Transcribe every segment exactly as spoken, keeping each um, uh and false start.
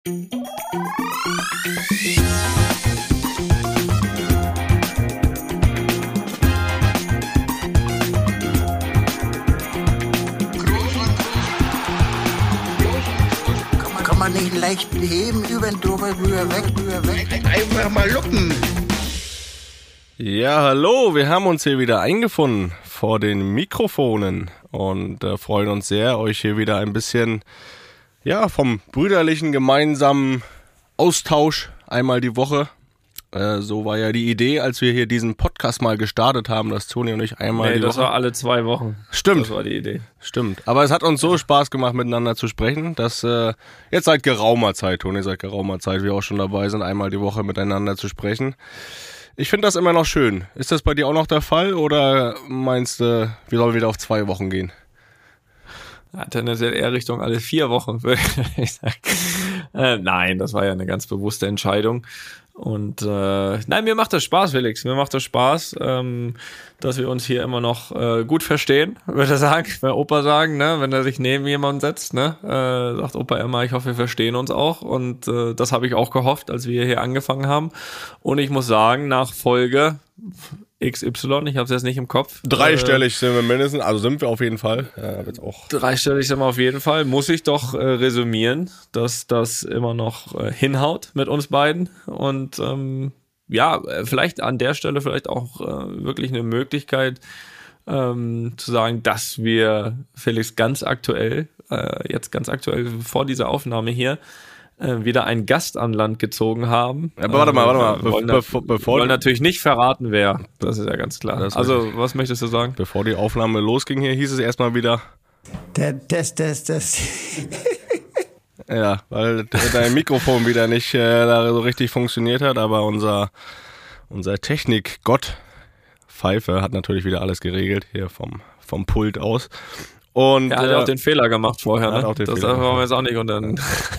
Kann man nicht leicht heben, über den drüber, rüber, weg, rüber, weg. Einfach mal luppen. Ja, hallo, wir haben uns hier wieder eingefunden vor den Mikrofonen und äh, freuen uns sehr, euch hier wieder ein bisschen ja, vom brüderlichen gemeinsamen Austausch einmal die Woche. Äh, so war ja die Idee, als wir hier diesen Podcast mal gestartet haben, dass Toni und ich einmal nee, die das Woche... war alle zwei Wochen. Stimmt. Das war die Idee. Stimmt. Aber es hat uns so Spaß gemacht, miteinander zu sprechen, dass äh, jetzt seit geraumer Zeit, Toni, seit geraumer Zeit wir auch schon dabei sind, einmal die Woche miteinander zu sprechen. Ich finde das immer noch schön. Ist das bei dir auch noch der Fall oder meinst du, wir sollen wieder auf zwei Wochen gehen? Ja, tendenziell eher Richtung alle vier Wochen, würde ich sagen. Äh, nein, das war ja eine ganz bewusste Entscheidung. Und äh, nein, mir macht das Spaß, Felix. Mir macht das Spaß, ähm, dass wir uns hier immer noch äh, gut verstehen, würde ich sagen. Bei Opa sagen, ne, wenn er sich neben jemanden setzt, ne, äh, sagt Opa immer, ich hoffe, wir verstehen uns auch. Und äh, das habe ich auch gehofft, als wir hier angefangen haben. Und ich muss sagen, nach Folge X Y, ich habe es jetzt nicht im Kopf. Dreistellig äh, sind wir mindestens, also sind wir auf jeden Fall. Ja, jetzt auch. Dreistellig sind wir auf jeden Fall. Muss ich doch äh, resümieren, dass das immer noch äh, hinhaut mit uns beiden. Und ähm, ja, vielleicht an der Stelle vielleicht auch äh, wirklich eine Möglichkeit ähm, zu sagen, dass wir Felix ganz aktuell, äh, jetzt ganz aktuell vor dieser Aufnahme hier, wieder einen Gast an Land gezogen haben. Ja, aber warte mal, warte mal. Wir wollen, Be- bevor, bevor wollen natürlich nicht verraten, wer. Das ist ja ganz klar. Also, richtig. Was möchtest du sagen? Bevor die Aufnahme losging hier, hieß es erstmal wieder... Das, das, das. Ja, weil dein Mikrofon wieder nicht äh, da so richtig funktioniert hat, aber unser, unser Technik-Gott Pfeife hat natürlich wieder alles geregelt, hier vom, vom Pult aus. Und, er hat ja äh, auch den Fehler gemacht vorher, ne? Das Fehler wollen wir jetzt auch nicht unter den...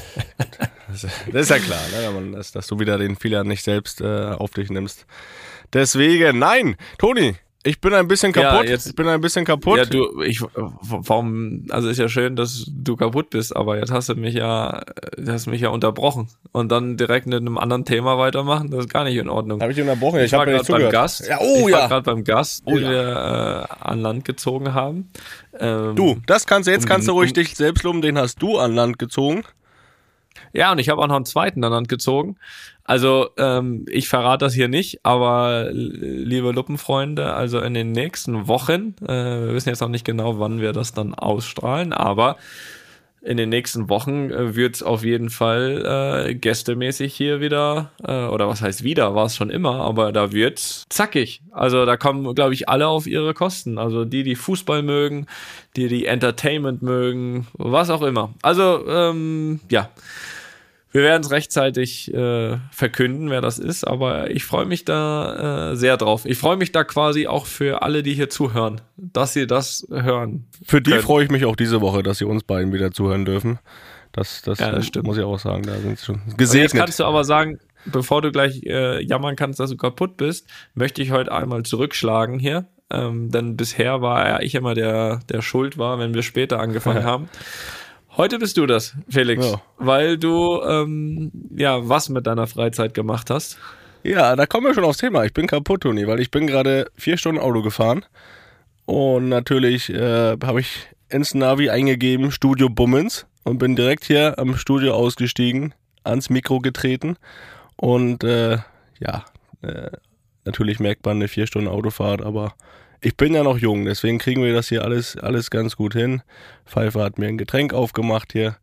Das ist ja klar, ne? dass, dass du wieder den Fehler nicht selbst äh, auf dich nimmst. Deswegen, nein, Toni, ich bin ein bisschen kaputt. Ja, jetzt, ich bin ein bisschen kaputt. Ja, du, ich, warum, also ist ja schön, dass du kaputt bist, aber jetzt hast du mich ja, hast mich ja unterbrochen und dann direkt mit einem anderen Thema weitermachen, das ist gar nicht in Ordnung. Habe ich unterbrochen? Ich, ich war gerade beim Gast. Ja, oh, ich ja. war gerade beim Gast, oh, den ja. wir äh, an Land gezogen haben. Ähm, du, das kannst du jetzt, um, kannst du ruhig um, dich selbst loben, den hast du an Land gezogen. Ja, und ich habe auch noch einen zweiten an Land gezogen. Also ähm, ich verrate das hier nicht, aber liebe Luppenfreunde, also in den nächsten Wochen, äh, wir wissen jetzt noch nicht genau, wann wir das dann ausstrahlen, aber in den nächsten Wochen äh, wird es auf jeden Fall äh, gästemäßig hier wieder, äh, oder was heißt wieder, war es schon immer, aber da wird's zackig. Also da kommen, glaube ich, alle auf ihre Kosten. Also die, die Fußball mögen, die, die Entertainment mögen, was auch immer. Also, ähm, ja. Wir werden es rechtzeitig äh, verkünden, wer das ist, aber ich freue mich da äh, sehr drauf. Ich freue mich da quasi auch für alle, die hier zuhören, dass sie das hören. Für die können. freue ich mich auch diese Woche, dass sie uns beiden wieder zuhören dürfen. Das, das, ja, das äh, muss ich auch sagen, da sind sie schon gesegnet. Und jetzt kannst du aber sagen, bevor du gleich äh, jammern kannst, dass du kaputt bist, möchte ich heute einmal zurückschlagen hier. Ähm, denn bisher war ja ich immer der, der schuld war, wenn wir später angefangen haben. Heute bist du das, Felix, ja. Weil du ähm, ja was mit deiner Freizeit gemacht hast. Ja, da kommen wir schon aufs Thema. Ich bin kaputt, Toni, weil ich bin gerade vier Stunden Auto gefahren und natürlich äh, habe ich ins Navi eingegeben Studio Bummens und bin direkt hier am Studio ausgestiegen, ans Mikro getreten und äh, ja, äh, natürlich merkt man eine vier Stunden Autofahrt, aber ich bin ja noch jung, deswegen kriegen wir das hier alles, alles ganz gut hin. Pfeife hat mir ein Getränk aufgemacht hier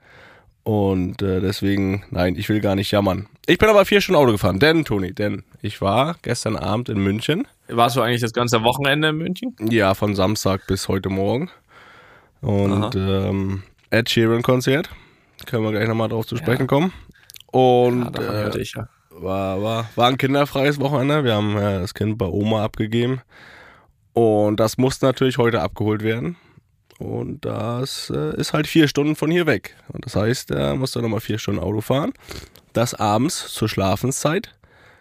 und äh, deswegen, nein, ich will gar nicht jammern. Ich bin aber vier Stunden Auto gefahren, denn, Toni, denn ich war gestern Abend in München. Warst du eigentlich das ganze Wochenende in München? Ja, von Samstag bis heute Morgen. Und ähm, Ed Sheeran Konzert, können wir gleich nochmal drauf zu sprechen ja. kommen. Und ja, äh, hörte ich, ja. war, war, war ein kinderfreies Wochenende, wir haben äh, das Kind bei Oma abgegeben. Und das musste natürlich heute abgeholt werden. Und das äh, ist halt vier Stunden von hier weg. Und das heißt, er musste nochmal vier Stunden Auto fahren. Das abends zur Schlafenszeit.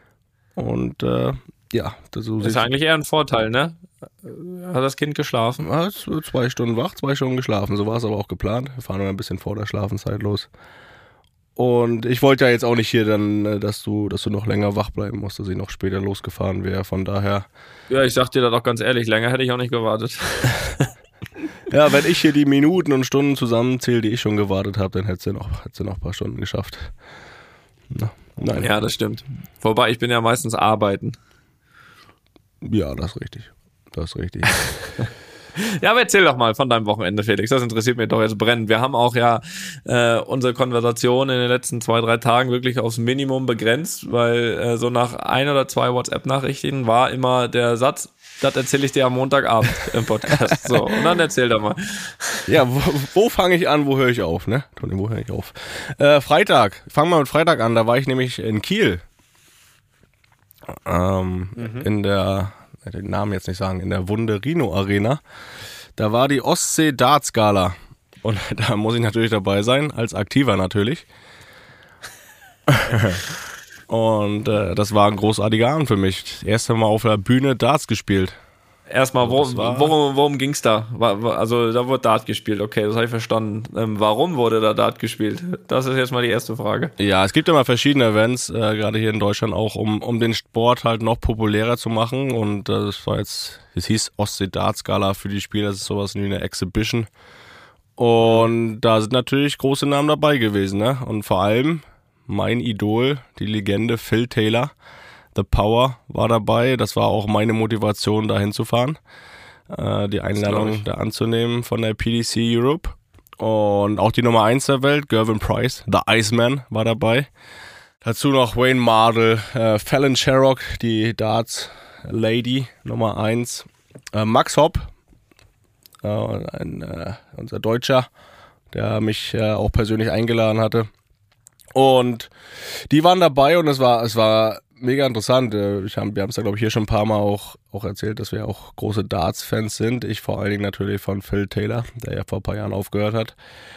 Und äh, ja. Das, so das ist eigentlich eher ein Vorteil, ne? Hat das Kind geschlafen? Ja, zwei Stunden wach, zwei Stunden geschlafen. So war es aber auch geplant. Wir fahren noch ein bisschen vor der Schlafenszeit los. Und ich wollte ja jetzt auch nicht hier dann, dass du, dass du noch länger wach bleiben musst, dass ich noch später losgefahren wäre. Von daher. Ja, ich sag dir da doch ganz ehrlich, länger hätte ich auch nicht gewartet. Ja, wenn ich hier die Minuten und Stunden zusammenzähle, die ich schon gewartet habe, dann hättest du noch, hättest du noch ein paar Stunden geschafft. Na, nein. Ja, das stimmt. Wobei, ich bin ja meistens arbeiten. Ja, das ist richtig. Das ist richtig. Ja, aber erzähl doch mal von deinem Wochenende, Felix. Das interessiert mich doch jetzt brennend. Wir haben auch ja äh, unsere Konversation in den letzten zwei, drei Tagen wirklich aufs Minimum begrenzt, weil äh, so nach ein oder zwei WhatsApp-Nachrichten war immer der Satz, das erzähle ich dir am Montagabend im Podcast. So, und dann erzähl doch mal. Ja, wo, wo fange ich an, wo höre ich auf, ne? Toni, wo höre ich auf? Äh, Freitag. Fangen wir mit Freitag an. Da war ich nämlich in Kiel. Ähm, mhm. In der, den Namen jetzt nicht sagen, in der Wunderino Arena. Da war die Ostsee Darts Gala. Und da muss ich natürlich dabei sein, als Aktiver natürlich. Und äh, das war ein großartiger Abend für mich. Das erste Mal auf der Bühne Darts gespielt. Erstmal, wo, worum, worum ging's da? Also da wurde Dart gespielt, okay, das habe ich verstanden. Ähm, warum wurde da Dart gespielt? Das ist jetzt mal die erste Frage. Ja, es gibt immer verschiedene Events, äh, gerade hier in Deutschland auch, um, um den Sport halt noch populärer zu machen. Und äh, das war jetzt, es hieß Ostsee Darts Gala für die Spieler, das ist sowas wie eine Exhibition. Und da sind natürlich große Namen dabei gewesen, ne? Und vor allem mein Idol, die Legende Phil Taylor. The Power war dabei, das war auch meine Motivation, da hinzufahren, äh, die Einladung da anzunehmen von der P D C Europe. Und auch die Nummer eins der Welt, Gervin Price, The Iceman, war dabei. Dazu noch Wayne Mardell, äh, Fallon Sherrock, die Darts Lady, Nummer eins. Äh, Max Hopp, äh, ein, äh, unser Deutscher, der mich äh, auch persönlich eingeladen hatte. Und die waren dabei und es war, es war mega interessant. Ich hab, wir haben es ja, glaube ich, hier schon ein paar Mal auch, auch erzählt, dass wir auch große Darts-Fans sind. Ich vor allen Dingen natürlich von Phil Taylor, der ja vor ein paar Jahren aufgehört hat.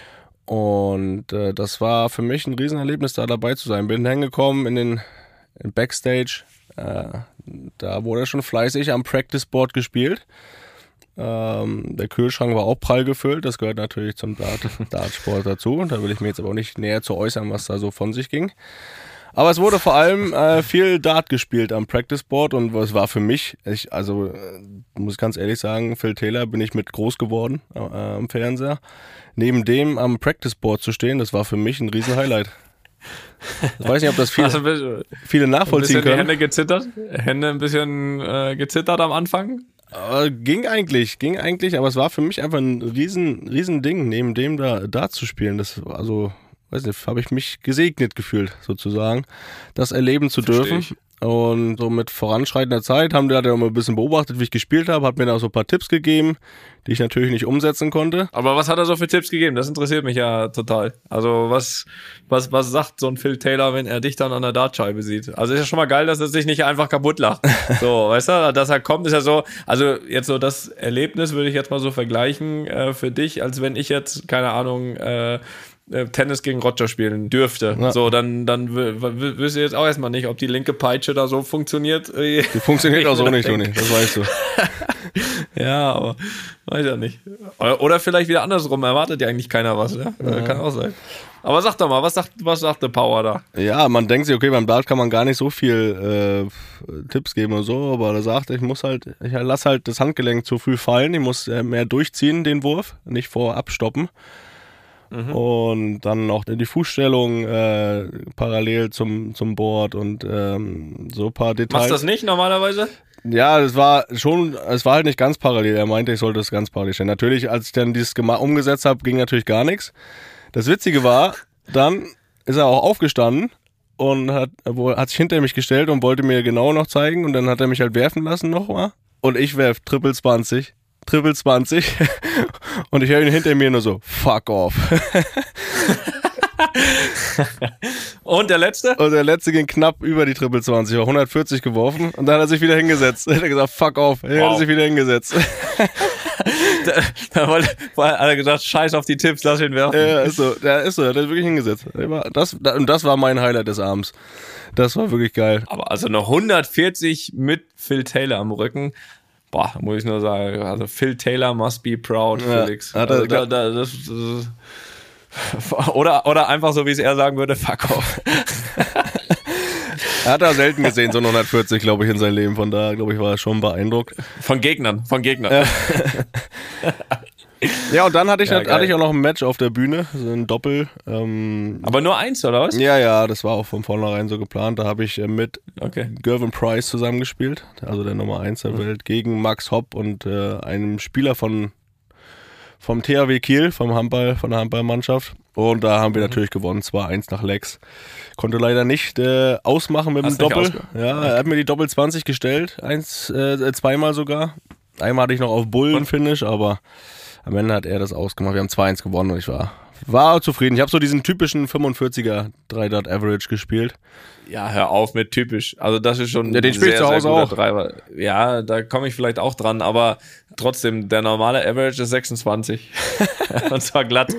Und äh, das war für mich ein Riesenerlebnis, da dabei zu sein. Bin hingekommen in den in Backstage. Äh, da wurde schon fleißig am Practice Board gespielt. Ähm, der Kühlschrank war auch prall gefüllt. Das gehört natürlich zum Dart, Dartsport dazu. Da will ich mir jetzt aber auch nicht näher zu äußern, was da so von sich ging. Aber es wurde vor allem äh, viel Dart gespielt am Practice Board und es war für mich, ich, also äh, muss ich ganz ehrlich sagen, Phil Taylor bin ich mit groß geworden äh, am Fernseher. Neben dem am Practice Board zu stehen, das war für mich ein riesen Highlight. Ich weiß nicht, ob das viele, also, viele nachvollziehen können. Ein bisschen die Hände gezittert? Hände ein bisschen äh, gezittert am Anfang? Äh, ging eigentlich, ging eigentlich, aber es war für mich einfach ein riesen, riesen Ding, neben dem da Dart zu spielen. Das war also... weiß nicht, habe ich mich gesegnet gefühlt, sozusagen, das erleben zu Versteh dürfen. Ich. Und so mit voranschreitender Zeit haben die halt auch mal ein bisschen beobachtet, wie ich gespielt habe, hat mir da so ein paar Tipps gegeben, die ich natürlich nicht umsetzen konnte. Aber was hat er so für Tipps gegeben? Das interessiert mich ja total. Also was was was sagt so ein Phil Taylor, wenn er dich dann an der Dartscheibe sieht? Also ist ja schon mal geil, dass er sich nicht einfach kaputt lacht. So, weißt du, dass er kommt, ist ja so, also jetzt so das Erlebnis würde ich jetzt mal so vergleichen äh, für dich, als wenn ich jetzt, keine Ahnung, äh, Tennis gegen Roger spielen dürfte. Ja. So, dann, dann w- w- wüsste ich jetzt auch erstmal nicht, ob die linke Peitsche da so funktioniert. Die funktioniert auch so nicht, Toni, das weißt du. Ja, aber weiß ja nicht. Oder vielleicht wieder andersrum, erwartet ja eigentlich keiner was, ja? Ja. Kann auch sein. Aber sag doch mal, was sagt, was sagt der Power da? Ja, man denkt sich, okay, beim Dart kann man gar nicht so viel äh, Tipps geben und so, aber er sagt, ich muss halt, ich lass halt das Handgelenk zu früh fallen, ich muss äh, mehr durchziehen, den Wurf, nicht vorab stoppen. Mhm. Und dann noch die Fußstellung äh, parallel zum, zum Board und ähm, so ein paar Details. Machst du das nicht normalerweise? Ja, das war schon, es war halt nicht ganz parallel. Er meinte, ich sollte das ganz parallel stellen. Natürlich, als ich dann dieses gema- umgesetzt habe, ging natürlich gar nichts. Das Witzige war, dann ist er auch aufgestanden und hat, hat sich hinter mich gestellt und wollte mir genau noch zeigen und dann hat er mich halt werfen lassen nochmal und ich werf Triple zwanzig. Triple zwanzig und ich höre ihn hinter mir nur so, fuck off. Und der letzte? Und der letzte ging knapp über die Triple zwanzig, war hundertvierzig geworfen und dann hat er sich wieder hingesetzt. Dann hat er gesagt, fuck off, er wow. hat sich wieder hingesetzt. da, da wollte, hat er gesagt, scheiß auf die Tipps, lass ihn werfen. Ja, ist so, der ist so, er hat sich wirklich hingesetzt. Das, und das war mein Highlight des Abends. Das war wirklich geil. Aber also noch hundertvierzig mit Phil Taylor am Rücken. Boah, muss ich nur sagen, also Phil Taylor must be proud, ja, Felix. Hat er, also da, da, das, das, Oder, oder einfach so, wie es er sagen würde, fuck off. Er hat da selten gesehen, so hundertvierzig, glaube ich, in seinem Leben. Von da, glaube ich, war er schon beeindruckt. Von Gegnern, von Gegnern. Ja, ja und dann hatte ich, Ja, hatte geil. ich auch noch ein Match auf der Bühne, so ein Doppel. Ähm, Aber nur eins, oder was? ja, ja, das war auch von vornherein so geplant. Da habe ich äh, mit Okay. Gervin Price zusammengespielt, also der Nummer eins der Welt, gegen Max Hopp und äh, einem Spieler von vom T H W Kiel, vom Handball, von der Handballmannschaft. Und da haben wir Mhm. natürlich gewonnen, zwei eins nach Lex. Konnte leider nicht äh, ausmachen mit dem Hast nicht Doppel. ausge- Ja, er hat mir die Doppel zwanzig gestellt, eins, äh, zweimal sogar. Einmal hatte ich noch auf Bullen-Finish, aber am Ende hat er das ausgemacht. Wir haben zwei eins gewonnen und ich war, war zufrieden. Ich habe so diesen typischen fünfundvierziger drei Dart Average gespielt. Ja, hör auf mit typisch. Also das ist schon Ja, den ein spielst sehr, du zu sehr Hause guter auch. Treiber. Ja, da komme ich vielleicht auch dran, aber trotzdem, der normale Average ist sechsundzwanzig. Und zwar glatt.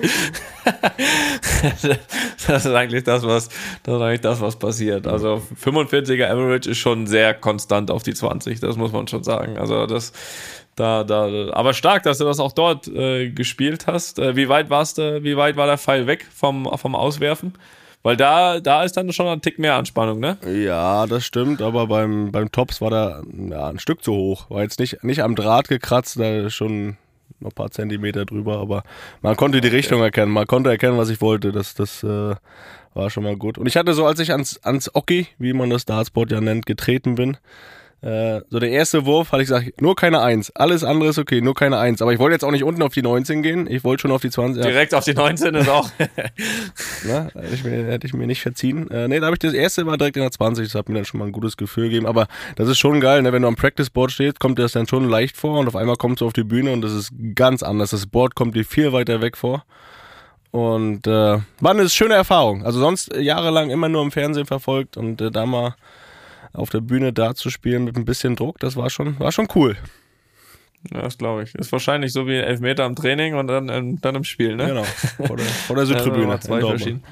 Das ist eigentlich das, was, das ist eigentlich das, was passiert. Also fünfundvierziger Average ist schon sehr konstant auf die zwanzig, das muss man schon sagen. Also das, da, da, aber stark, dass du das auch dort äh, gespielt hast. Äh, wie weit warst du, wie weit war der Pfeil weg vom, vom Auswerfen? Weil da, da ist dann schon ein Tick mehr Anspannung, ne? Ja, das stimmt, aber beim, beim Tops war der ja, ein Stück zu hoch. War jetzt nicht, nicht am Draht gekratzt, da schon noch ein paar Zentimeter drüber, aber man konnte die Richtung erkennen, man konnte erkennen, was ich wollte. Das, das äh, war schon mal gut. Und ich hatte so, als ich ans, ans Oki, wie man das Dartsport ja nennt, getreten bin, äh, so der erste Wurf, hatte ich gesagt, nur keine Eins. Alles andere ist okay, nur keine Eins. Aber ich wollte jetzt auch nicht unten auf die neunzehn gehen, ich wollte schon auf die zwanzig. Ja, Direkt auf die neunzehn ist auch. ne, hätte, ich mir, hätte ich mir nicht verziehen. Äh, nee, da habe ich das erste war direkt in der zwanzig, das hat mir dann schon mal ein gutes Gefühl gegeben. Aber das ist schon geil, ne? Wenn du am Practice-Board stehst, kommt dir das dann schon leicht vor und auf einmal kommst du auf die Bühne und das ist ganz anders. Das Board kommt dir viel weiter weg vor. Und äh, war eine schöne Erfahrung. Also sonst jahrelang immer nur im Fernsehen verfolgt und äh, da mal auf der Bühne da zu spielen mit ein bisschen Druck, das war schon, war schon cool. Ja, das glaube ich. Ist wahrscheinlich so wie Elfmeter im Training und dann, ähm, dann im Spiel, ne? Genau, vor der, vor der Südtribüne. Ja, zwei in Dortmund. verschieden.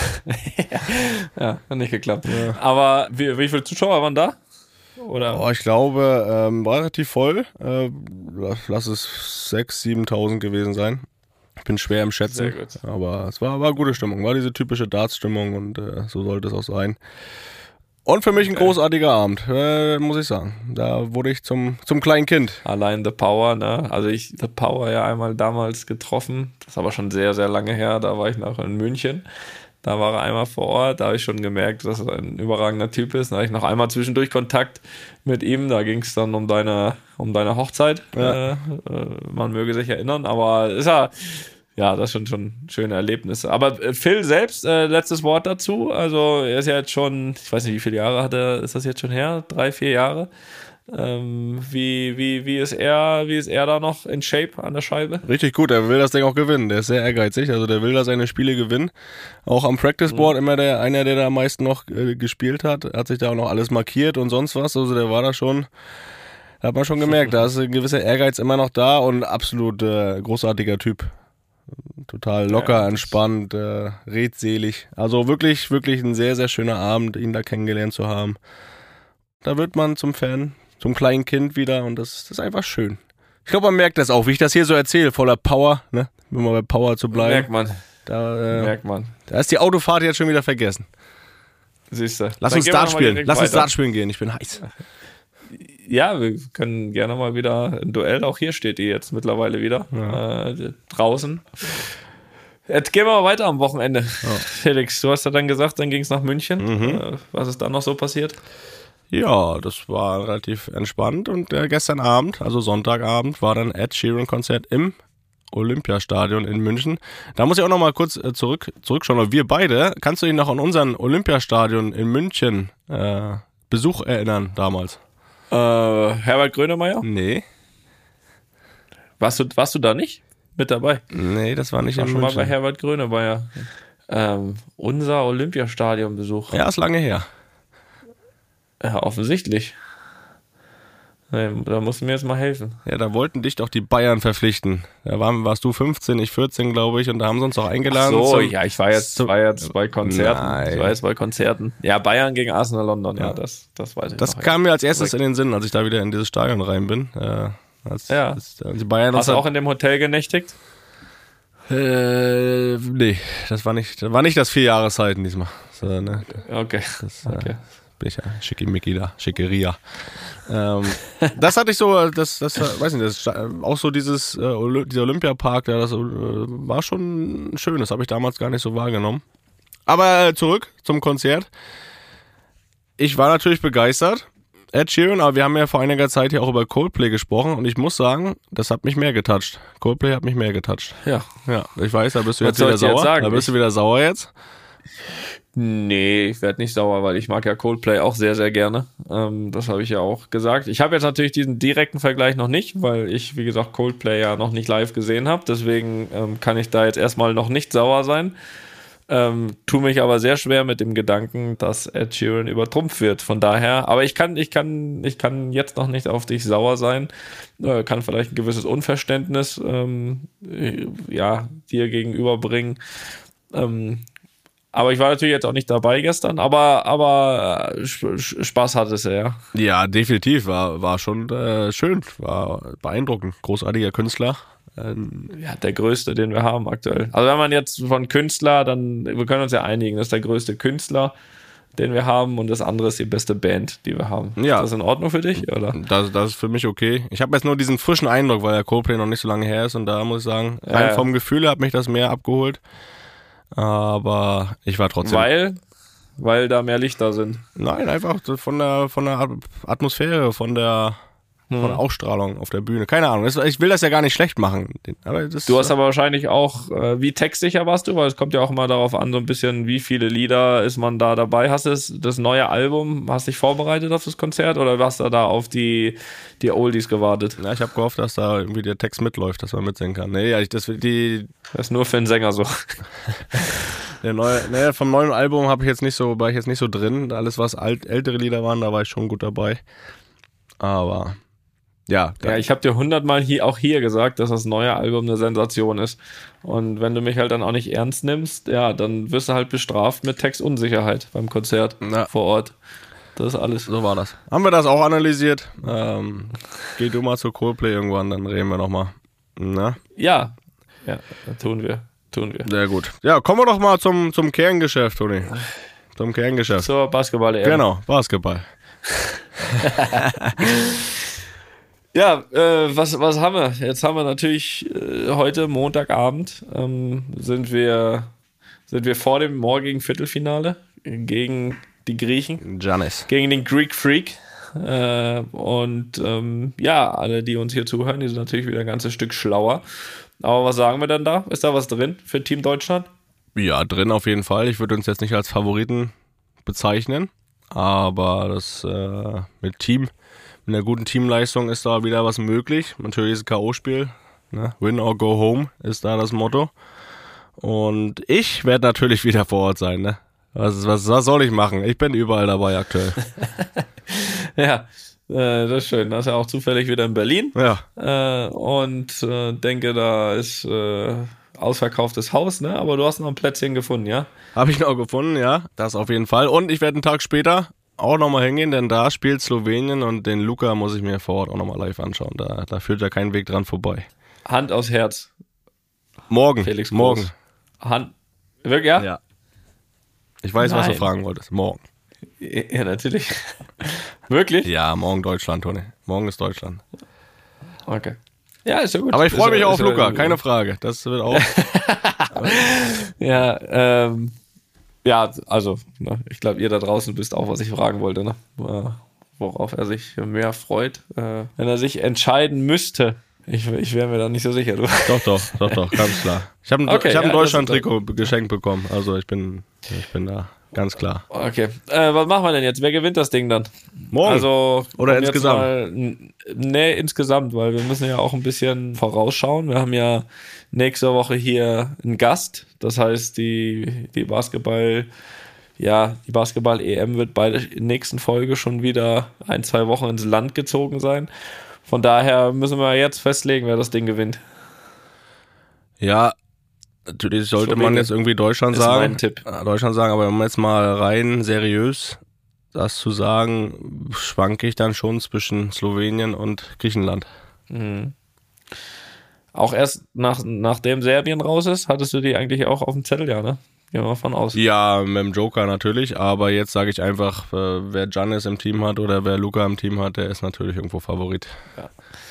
Ja, hat nicht geklappt. Aber wie, wie viele Zuschauer waren da? Oder? Oh, ich glaube, ähm, war relativ voll. Äh, lass es sechstausend, siebentausend gewesen sein. Ich bin schwer im Schätzen, Sehr gut. aber es war, war gute Stimmung. War diese typische Darts-Stimmung und äh, so sollte es auch sein. Und für mich ein Okay. großartiger Abend, äh, muss ich sagen. Da wurde ich zum, zum kleinen Kind. Allein The Power, ne? Also ich The Power ja einmal damals getroffen. Das ist aber schon sehr, sehr lange her. Da war ich noch in München. Da war er einmal vor Ort. Da habe ich schon gemerkt, dass er ein überragender Typ ist. Da hatte ich noch einmal zwischendurch Kontakt mit ihm. Da ging es dann um deine, um deine Hochzeit. Ja. Äh, äh, man möge sich erinnern. Aber ist ja, ja, das sind schon schöne Erlebnisse. Aber äh, Phil selbst, äh, letztes Wort dazu. Also er ist ja jetzt schon, ich weiß nicht, wie viele Jahre hat er, ist das jetzt schon her? Drei, vier Jahre? Ähm, wie, wie, wie ist er, wie ist er da noch in Shape an der Scheibe? Richtig gut, er will das Ding auch gewinnen. Der ist sehr ehrgeizig, also der will da seine Spiele gewinnen. Auch am Practice Board immer der einer, der da am meisten noch äh, gespielt hat. Er hat sich da auch noch alles markiert und sonst was. Also der war da schon, da hat man schon gemerkt, da ist ein gewisser Ehrgeiz immer noch da und absolut äh, großartiger Typ. Total locker, Ja, das- entspannt, äh, redselig. Also wirklich, wirklich ein sehr, sehr schöner Abend, ihn da kennengelernt zu haben. Da wird man zum Fan, zum kleinen Kind wieder und das, das ist einfach schön. Ich glaube, man merkt das auch, wie ich das hier so erzähle, voller Power, ne? Um mal bei Power zu bleiben. Merkt man, Da, äh, merkt man. da ist die Autofahrt jetzt schon wieder vergessen. Siehst du. Lass Dann uns gehen wir Dart noch mal spielen. direkt Lass uns weiter. Dart spielen gehen. Ich bin heiß. Ja, wir können gerne mal wieder ein Duell. Auch hier steht die jetzt mittlerweile wieder äh, draußen. Jetzt gehen wir mal weiter am Wochenende. Felix, du hast ja dann gesagt, dann ging es nach München. Mhm. Äh, was ist dann noch so passiert? Ja, das war relativ entspannt und äh, gestern Abend, also Sonntagabend, war dann Ed Sheeran Konzert im Olympiastadion in München. Da muss ich auch noch mal kurz äh, zurück, zurückschauen, weil wir beide, kannst du dich noch an unseren Olympiastadion in München äh, Besuch erinnern damals? Äh, Herbert Grönemeyer? Nee. Warst du, warst du da nicht mit dabei? Nee, das war nicht Ich war in schon mal München. bei Herbert Grönemeyer. Ähm, unser Olympiastadionbesuch. Ja, ist lange her. Ja, offensichtlich. Nee, da musst du mir jetzt mal helfen. Ja, da wollten dich doch die Bayern verpflichten. Da waren, warst du fünfzehn, ich vierzehn, glaube ich, und da haben sie uns auch eingeladen. So, zum- ja, ich war jetzt, zum- war jetzt bei Konzerten. Nein. Ich war jetzt bei Konzerten. Ja, Bayern gegen Arsenal London, ja, Ja. das, das weiß ich Das noch. kam mir als erstes in den Sinn, als ich da wieder in dieses Stadion rein bin. Äh, als, Ja. als, als die Bayern Hast uns du auch in dem Hotel genächtigt? Äh, nee, das war nicht, das war nicht das Vierjahreszeiten diesmal. So, ne? Okay. Das, okay. Äh, bin ich ja schickimicki da, Schickeria. Ähm, das hatte ich so, das, das, weiß nicht, das auch so dieses, äh, dieser Olympiapark, ja, das äh, war schon schön, das habe ich damals gar nicht so wahrgenommen. Aber äh, zurück zum Konzert. Ich war natürlich begeistert. Ed Sheeran, aber wir haben ja vor einiger Zeit hier auch über Coldplay gesprochen und ich muss sagen, das hat mich mehr getoucht. Coldplay hat mich mehr getoucht. Ja. Ja, ich weiß, da bist du jetzt Was soll wieder ich dir jetzt sauer. sagen? Da bist Ich- du wieder sauer jetzt. Nee, ich werde nicht sauer, weil ich mag ja Coldplay auch sehr, sehr gerne. Ähm, das habe ich ja auch gesagt. Ich habe jetzt natürlich diesen direkten Vergleich noch nicht, weil ich, wie gesagt, Coldplay ja noch nicht live gesehen habe. Deswegen ähm, kann ich da jetzt erstmal noch nicht sauer sein. Ähm, tu mich aber sehr schwer mit dem Gedanken, dass Ed Sheeran übertrumpft wird. Von daher, aber ich kann, ich kann, ich kann jetzt noch nicht auf dich sauer sein. Äh, kann vielleicht ein gewisses Unverständnis ähm, äh, ja, dir gegenüberbringen. Ähm, aber ich war natürlich jetzt auch nicht dabei gestern, aber, aber äh, Sp- Spaß hatte es ja. Ja, definitiv. War, war schon äh, schön. War beeindruckend. Großartiger Künstler. Ähm, Ja, der größte, den wir haben aktuell. Also wenn man jetzt von Künstler, dann, wir können uns ja einigen, das ist der größte Künstler, den wir haben und das andere ist die beste Band, die wir haben. Ja. Ist das in Ordnung für dich, oder? das, das ist für mich okay. Ich habe jetzt nur diesen frischen Eindruck, weil der Coldplay noch nicht so lange her ist und da muss ich sagen, Ja, rein ja. vom Gefühl hat mich das mehr abgeholt. Aber ich war trotzdem. Weil, weil da mehr Lichter sind. Nein, einfach von der von der Atmosphäre, von der von der Ausstrahlung auf der Bühne. Keine Ahnung. Das, ich will das ja gar nicht schlecht machen. Aber das, Du hast aber wahrscheinlich auch, äh, wie textsicher warst du? Weil es kommt ja auch immer darauf an, so ein bisschen, wie viele Lieder ist man da dabei. Hast du das, das neue Album, hast dich vorbereitet auf das Konzert oder hast du da auf die, die Oldies gewartet? ja, ich habe gehofft, dass da irgendwie der Text mitläuft, dass man mitsingen kann. Nee, ja, ich, das, die, Das ist nur für einen Sänger so. der neue, nee, vom neuen Album habe ich jetzt nicht so, war ich jetzt nicht so drin. Alles, was alt, ältere Lieder waren, da war ich schon gut dabei. Aber ja, Ja, ich habe dir hundertmal hier, auch hier gesagt, dass das neue Album eine Sensation ist. Und wenn du mich halt dann auch nicht ernst nimmst, ja, dann wirst du halt bestraft mit Textunsicherheit beim Konzert Ja. vor Ort. Das ist alles. so war das. Haben wir das auch analysiert? Ähm, geh du mal zu Coldplay irgendwann, dann reden wir nochmal. Na? Ja, ja, tun wir, tun wir. Sehr gut. Ja, kommen wir doch mal zum, zum Kerngeschäft, Toni. Zum Kerngeschäft. Zur Basketball-E M. Genau, Basketball. Ja, äh, was, was haben wir? Jetzt haben wir natürlich äh, heute Montagabend ähm, sind wir sind wir vor dem morgigen Viertelfinale gegen die Griechen, Giannis. gegen den Greek Freak. Äh, und ähm, ja, alle, die uns hier zuhören, die sind natürlich wieder ein ganzes Stück schlauer. Aber was sagen wir denn da? Ist da was drin für Team Deutschland? Ja, drin auf jeden Fall. Ich würde uns jetzt nicht als Favoriten bezeichnen, aber das äh, mit Team, mit einer guten Teamleistung ist da wieder was möglich. Natürlich ist K O-Spiel, ne? Win or go home ist da das Motto. Und ich werde natürlich wieder vor Ort sein, ne? Was, was, was soll ich machen? Ich bin überall dabei aktuell. Ja, äh, das ist schön. Das ist ja auch zufällig wieder in Berlin. Ja, Äh, und äh, denke, da ist äh, ausverkauftes Haus, ne? Aber du hast noch ein Plätzchen gefunden, ja? habe ich noch gefunden, ja, das auf jeden Fall. Und ich werde einen Tag später auch nochmal hingehen, denn da spielt Slowenien und den Luka muss ich mir vor Ort auch nochmal live anschauen. Da, da führt ja kein Weg dran vorbei. Hand aufs Herz, Morgen, Felix Groß. morgen. Hand, wirklich, ja? Ja. Ich weiß, was du Nein. fragen wolltest. Morgen. Ja, natürlich. Wirklich? Ja, morgen Deutschland, Toni. Morgen ist Deutschland. Okay. Ja, ist ja gut. Aber ich freue Ist mich ja- auf ist ja- Luka, keine Frage. Das wird auch. Ja, ähm, ja, also, ne, ich glaube, ihr da draußen wisst auch, was ich fragen wollte, ne? Äh, worauf er sich mehr freut. Äh, wenn er sich entscheiden müsste. Ich, ich wäre mir da nicht so sicher, du. Doch, doch, doch, doch, ganz klar. Ich habe ein, Okay, ich hab ein ja, das ist Deutschland-Trikot geschenkt bekommen. Also ich bin, ich bin da ganz klar. Okay. Äh, was machen wir denn jetzt? Wer gewinnt das Ding dann? Morgen. Also, Oder um jetzt insgesamt? Mal, n- nee, insgesamt, weil wir müssen ja auch ein bisschen vorausschauen. Wir haben ja nächste Woche hier einen Gast. Das heißt, die, die Basketball, ja, die Basketball-E M wird bei der nächsten Folge schon wieder ein, zwei Wochen ins Land gezogen sein. Von daher müssen wir jetzt festlegen, wer das Ding gewinnt. Ja, natürlich sollte Slowenien man jetzt irgendwie Deutschland ist sagen. mein Tipp. Ja, Deutschland sagen, aber wenn man jetzt mal rein seriös das zu sagen, schwanke ich dann schon zwischen Slowenien und Griechenland. Auch erst nach, nachdem Serbien raus ist, hattest du die eigentlich auch auf dem Zettel, ja, ne? Gehen wir mal von aus. Ja, mit dem Joker natürlich, aber jetzt sage ich einfach, äh, wer Giannis im Team hat oder wer Luka im Team hat, der ist natürlich irgendwo Favorit. Ja.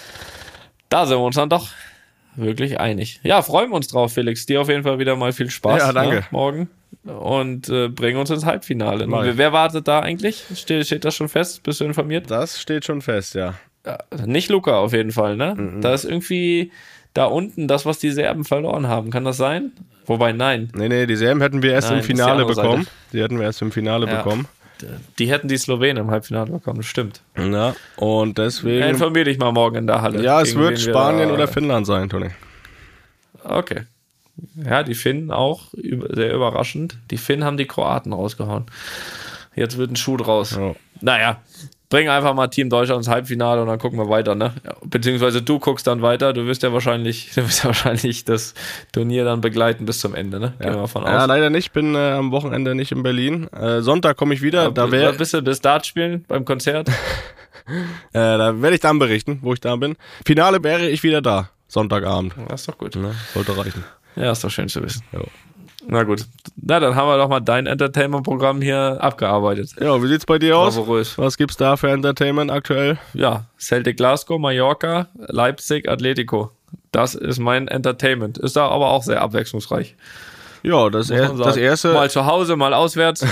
Da sind wir uns dann doch wirklich einig. Ja, freuen wir uns drauf, Felix. Dir auf jeden Fall wieder mal viel Spaß. Ja, danke. Ne, morgen. Und äh, bringen uns ins Halbfinale. Wer, wer wartet da eigentlich? Steht, steht das schon fest? Bist du informiert? Das steht schon fest, ja. ja nicht Luka auf jeden Fall, ne? Mhm. Da ist irgendwie da unten das, was die Serben verloren haben. Kann das sein? Wobei, nein. Nee, nee, die Serben hätten wir erst nein, im Finale die bekommen. Seite. Die hätten wir erst im Finale ja. bekommen. Die hätten die Slowenen im Halbfinale bekommen, das stimmt. Ja, und deswegen... Ja, informier dich mal morgen in der Halle. Ja, es wird Spanien wir, oder Finnland sein, Toni. Okay. Ja, die Finnen auch sehr überraschend. Die Finnen haben die Kroaten rausgehauen. Jetzt wird ein Schuh draus. Ja. Naja, bring einfach mal Team Deutschland ins Halbfinale und dann gucken wir weiter, ne? Beziehungsweise du guckst dann weiter. Du wirst ja wahrscheinlich, du wirst ja wahrscheinlich das Turnier dann begleiten bis zum Ende, ne? Gehen ja. wir von aus. Ja, leider nicht. Ich bin äh, am Wochenende nicht in Berlin. Äh, Sonntag komme ich wieder. Ja, da wär, bist du bis Dart spielen beim Konzert? äh, da werde ich dann berichten, wo ich da bin. Finale wäre ich wieder da. Sonntagabend. Das ist doch gut. Ne? Sollte reichen. Ja, ist doch schön zu wissen. Jo. Na gut. Na, dann haben wir doch mal dein Entertainment-Programm hier abgearbeitet. Ja, wie sieht's bei dir aus? Bravourös. Was gibt's da für Entertainment aktuell? Ja, Celtic Glasgow, Mallorca, Leipzig, Atletico. Das ist mein Entertainment. Ist da aber auch sehr abwechslungsreich. Ja, das, er, das erste... Mal zu Hause, mal auswärts.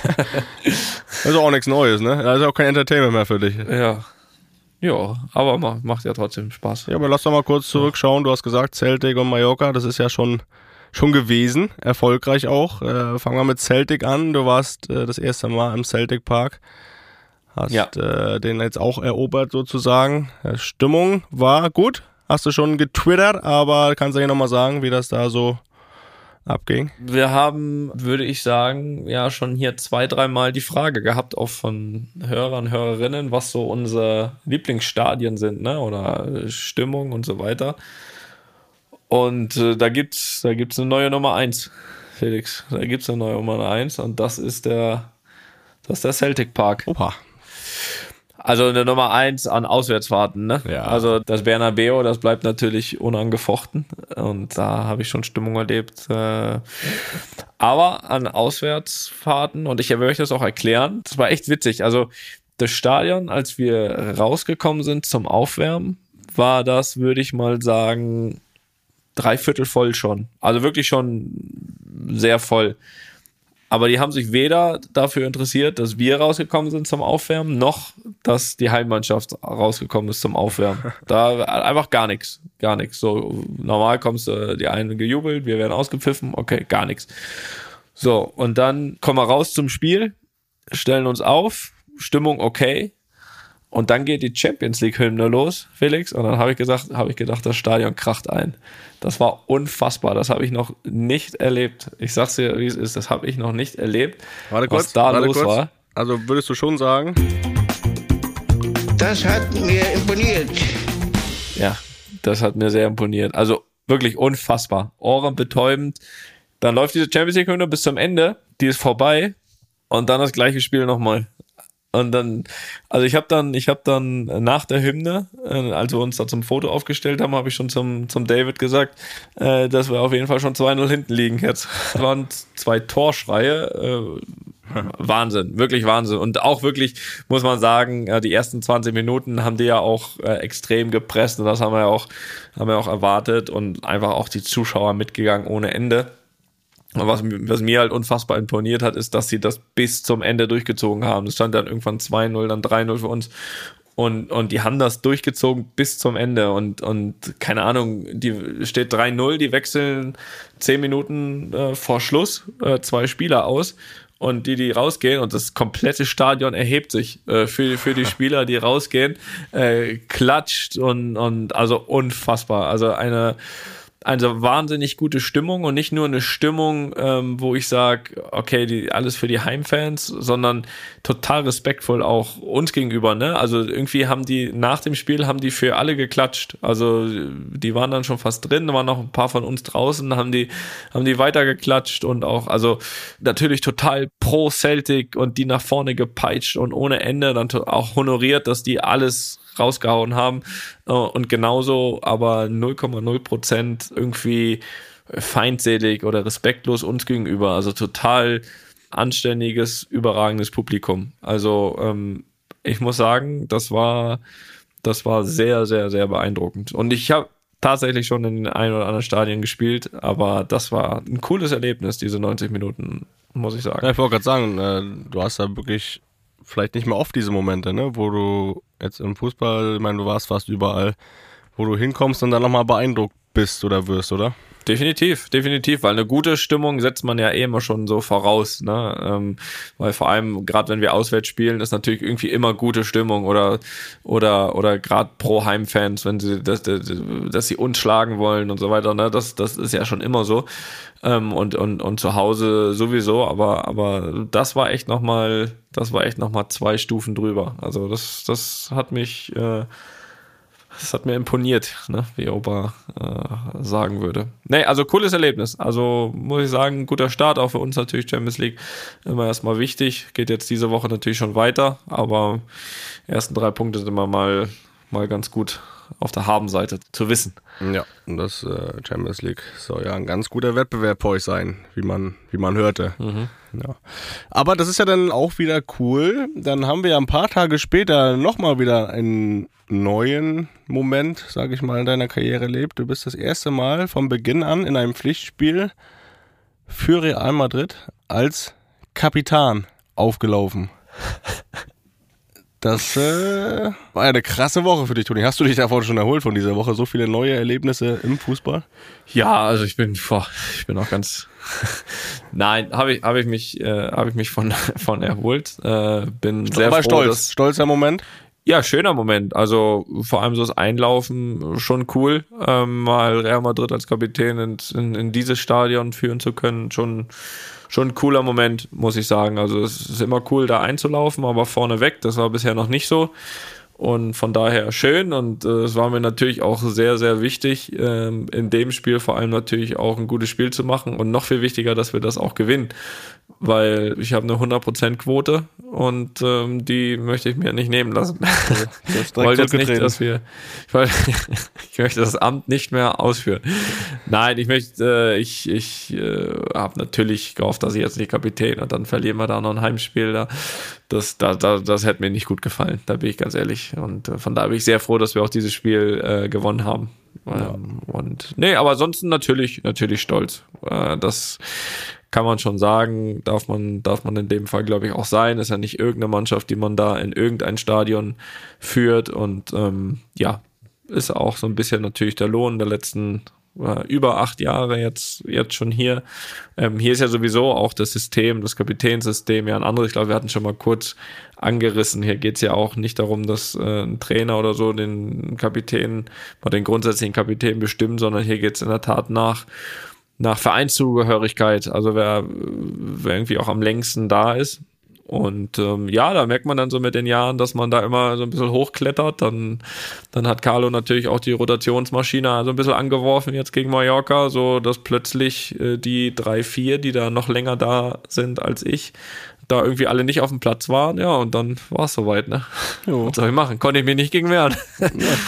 Das ist auch nichts Neues, ne? Da ist auch kein Entertainment mehr für dich. Ja. Ja, aber macht ja trotzdem Spaß. Ja, aber lass doch mal kurz zurückschauen. Du hast gesagt, Celtic und Mallorca, das ist ja schon, schon gewesen. Erfolgreich auch. Äh, fangen wir mit Celtic an. Du warst äh, das erste Mal im Celtic Park. Hast ja. äh, den jetzt auch erobert sozusagen. Äh, Stimmung war gut. Hast du schon getwittert, aber kannst du dir nochmal sagen, wie das da so abging? Wir haben, würde ich sagen, ja schon hier zwei, dreimal die Frage gehabt, auch von Hörern, Hörerinnen, was so unsere Lieblingsstadien sind, ne? Oder Stimmung und so weiter. Und äh, da gibt's, da gibt's eine neue Nummer eins, Felix. Da gibt's eine neue Nummer eins und das ist der, das ist der Celtic Park. Opa. Also eine Nummer eins an Auswärtsfahrten, ne? Ja. Also das Bernabeu, das bleibt natürlich unangefochten und da habe ich schon Stimmung erlebt. Äh, aber an Auswärtsfahrten, und ich möchte das auch erklären, das war echt witzig. Also das Stadion, als wir rausgekommen sind zum Aufwärmen, war das, würde ich mal sagen, dreiviertel voll schon. Also wirklich schon sehr voll. Aber die haben sich weder dafür interessiert, dass wir rausgekommen sind zum Aufwärmen, noch, dass die Heimmannschaft rausgekommen ist zum Aufwärmen. Da einfach gar nichts, gar nichts. So normal kommst du, die einen gejubelt, wir werden ausgepfiffen, okay, gar nichts. So, und dann kommen wir raus zum Spiel, stellen uns auf, Stimmung okay. Und dann geht die Champions League Hymne los, Felix. Und dann habe ich gesagt, habe ich gedacht, das Stadion kracht ein. Das war unfassbar. Das habe ich noch nicht erlebt. Ich sag's dir, wie es ist. Das habe ich noch nicht erlebt. Warte was kurz, da warte los kurz. war. Also würdest du schon sagen? Das hat mir imponiert. Ja, das hat mir sehr imponiert. Also wirklich unfassbar. Ohrenbetäubend. Dann läuft diese Champions League Hymne bis zum Ende. Die ist vorbei. Und dann das gleiche Spiel nochmal. Und dann, also ich habe dann, ich habe dann nach der Hymne, äh, als wir uns da zum Foto aufgestellt haben, habe ich schon zum zum David gesagt, äh, dass wir auf jeden Fall schon zwei null hinten liegen jetzt. Es waren zwei Torschreie, äh, Wahnsinn, wirklich Wahnsinn. Und auch wirklich, muss man sagen, äh, die ersten zwanzig Minuten haben die ja auch äh, extrem gepresst und das haben wir ja auch, haben wir auch erwartet und einfach auch die Zuschauer mitgegangen ohne Ende. Und was, was mir halt unfassbar imponiert hat, ist, dass sie das bis zum Ende durchgezogen haben. Es stand dann irgendwann zwei null, dann drei null für uns. Und, und die haben das durchgezogen bis zum Ende. Und, und keine Ahnung, die steht drei null, die wechseln zehn Minuten äh, vor Schluss äh, zwei Spieler aus. Und die, die rausgehen, und das komplette Stadion erhebt sich äh, für, für die Spieler, die rausgehen, äh, klatscht und, und also unfassbar. Also eine... Also wahnsinnig gute Stimmung und nicht nur eine Stimmung, ähm, wo ich sage, okay, die, alles für die Heimfans, sondern total respektvoll auch uns gegenüber, ne? Also irgendwie haben die, nach dem Spiel haben die für alle geklatscht. Also die waren dann schon fast drin, da waren noch ein paar von uns draußen, haben die, haben die weitergeklatscht und auch, also natürlich total pro Celtic und die nach vorne gepeitscht und ohne Ende dann to- auch honoriert, dass die alles rausgehauen haben. Und genauso aber null Komma null Prozent irgendwie feindselig oder respektlos uns gegenüber. Also total anständiges, überragendes Publikum. Also ähm, ich muss sagen, das war, das war sehr, sehr, sehr beeindruckend. Und ich habe tatsächlich schon in den ein oder anderen Stadien gespielt, aber das war ein cooles Erlebnis, diese neunzig Minuten, muss ich sagen. Ja, ich wollte gerade sagen, äh, du hast da wirklich vielleicht nicht mehr oft diese Momente, ne, wo du jetzt im Fußball, ich meine, du warst fast überall, wo du hinkommst und dann nochmal beeindruckt bist oder wirst, oder? Definitiv, definitiv, weil eine gute Stimmung setzt man ja eh immer schon so voraus, ne? Ähm, weil vor allem, gerade wenn wir auswärts spielen, ist natürlich irgendwie immer gute Stimmung oder oder oder gerade pro Heimfans, wenn sie dass, dass sie uns schlagen wollen und so weiter, ne? Das das ist ja schon immer so. Ähm, und und und zu Hause sowieso, aber aber das war echt noch mal, das war echt noch mal zwei Stufen drüber. Also das das hat mich äh, Das hat mir imponiert, ne, wie Opa äh, sagen würde. Nee, also cooles Erlebnis. Also muss ich sagen, guter Start, auch für uns natürlich Champions League. Immer erstmal wichtig. Geht jetzt diese Woche natürlich schon weiter, aber die ersten drei Punkte sind immer mal, mal ganz gut auf der Habenseite zu wissen. Ja, und das äh, Champions League soll ja ein ganz guter Wettbewerb für euch sein, wie man, wie man hörte. Mhm. Ja. Aber das ist ja dann auch wieder cool. Dann haben wir ja ein paar Tage später nochmal wieder einen neuen Moment, sage ich mal, in deiner Karriere erlebt. Du bist das erste Mal von Beginn an in einem Pflichtspiel für Real Madrid als Kapitän aufgelaufen. Das äh, war ja eine krasse Woche für dich, Toni. Hast du dich davon schon erholt von dieser Woche? So viele neue Erlebnisse im Fußball? Ja, also ich bin, boah, ich bin auch ganz. Nein, habe ich, habe ich mich, äh, habe ich mich von von erholt. Äh, bin sehr froh, stolz, dass, stolzer Moment. Ja, schöner Moment. Also vor allem so das Einlaufen schon cool, ähm, mal Real Madrid als Kapitän in, in, in dieses Stadion führen zu können. Schon schon ein cooler Moment, muss ich sagen. Also es ist immer cool, da einzulaufen, aber vorneweg, das war bisher noch nicht so. Und von daher schön und äh, es war mir natürlich auch sehr, sehr wichtig, ähm, in dem Spiel vor allem natürlich auch ein gutes Spiel zu machen und noch viel wichtiger, dass wir das auch gewinnen, weil ich habe eine hundert Prozent Quote und ähm, die möchte ich mir nicht nehmen lassen. Ich wollte jetzt nicht, dass wir, ich, wollte, ich möchte das Amt nicht mehr ausführen. Nein, ich möchte, äh, ich, ich äh, habe natürlich gehofft, dass ich jetzt nicht Kapitän und dann verlieren wir da noch ein Heimspiel da. Das, das, das, das hätte mir nicht gut gefallen, da bin ich ganz ehrlich. Und äh, von daher bin ich sehr froh, dass wir auch dieses Spiel äh, gewonnen haben. Ja. Ähm, und nee, aber ansonsten natürlich, natürlich stolz. Äh, das kann man schon sagen, darf man, darf man in dem Fall, glaube ich, auch sein. Ist ja nicht irgendeine Mannschaft, die man da in irgendein Stadion führt. Und ähm, ja, ist auch so ein bisschen natürlich der Lohn der letzten äh, über acht Jahre jetzt, jetzt schon hier. Ähm, hier ist ja sowieso auch das System, das Kapitänssystem ja ein anderes. Ich glaube, wir hatten schon mal kurz angerissen. Hier geht es ja auch nicht darum, dass äh, ein Trainer oder so den Kapitän oder den grundsätzlichen Kapitän bestimmt, sondern hier geht es in der Tat nach nach Vereinszugehörigkeit, also wer, wer irgendwie auch am längsten da ist. Und ähm, ja, da merkt man dann so mit den Jahren, dass man da immer so ein bisschen hochklettert. Dann, dann hat Carlo natürlich auch die Rotationsmaschine so ein bisschen angeworfen jetzt gegen Mallorca, so dass plötzlich äh, die drei, vier, die da noch länger da sind als ich, da irgendwie alle nicht auf dem Platz waren. Ja, und dann war es soweit, ne? Jo. Was soll ich machen? Konnte ich mich nicht gegen wehren. Ja.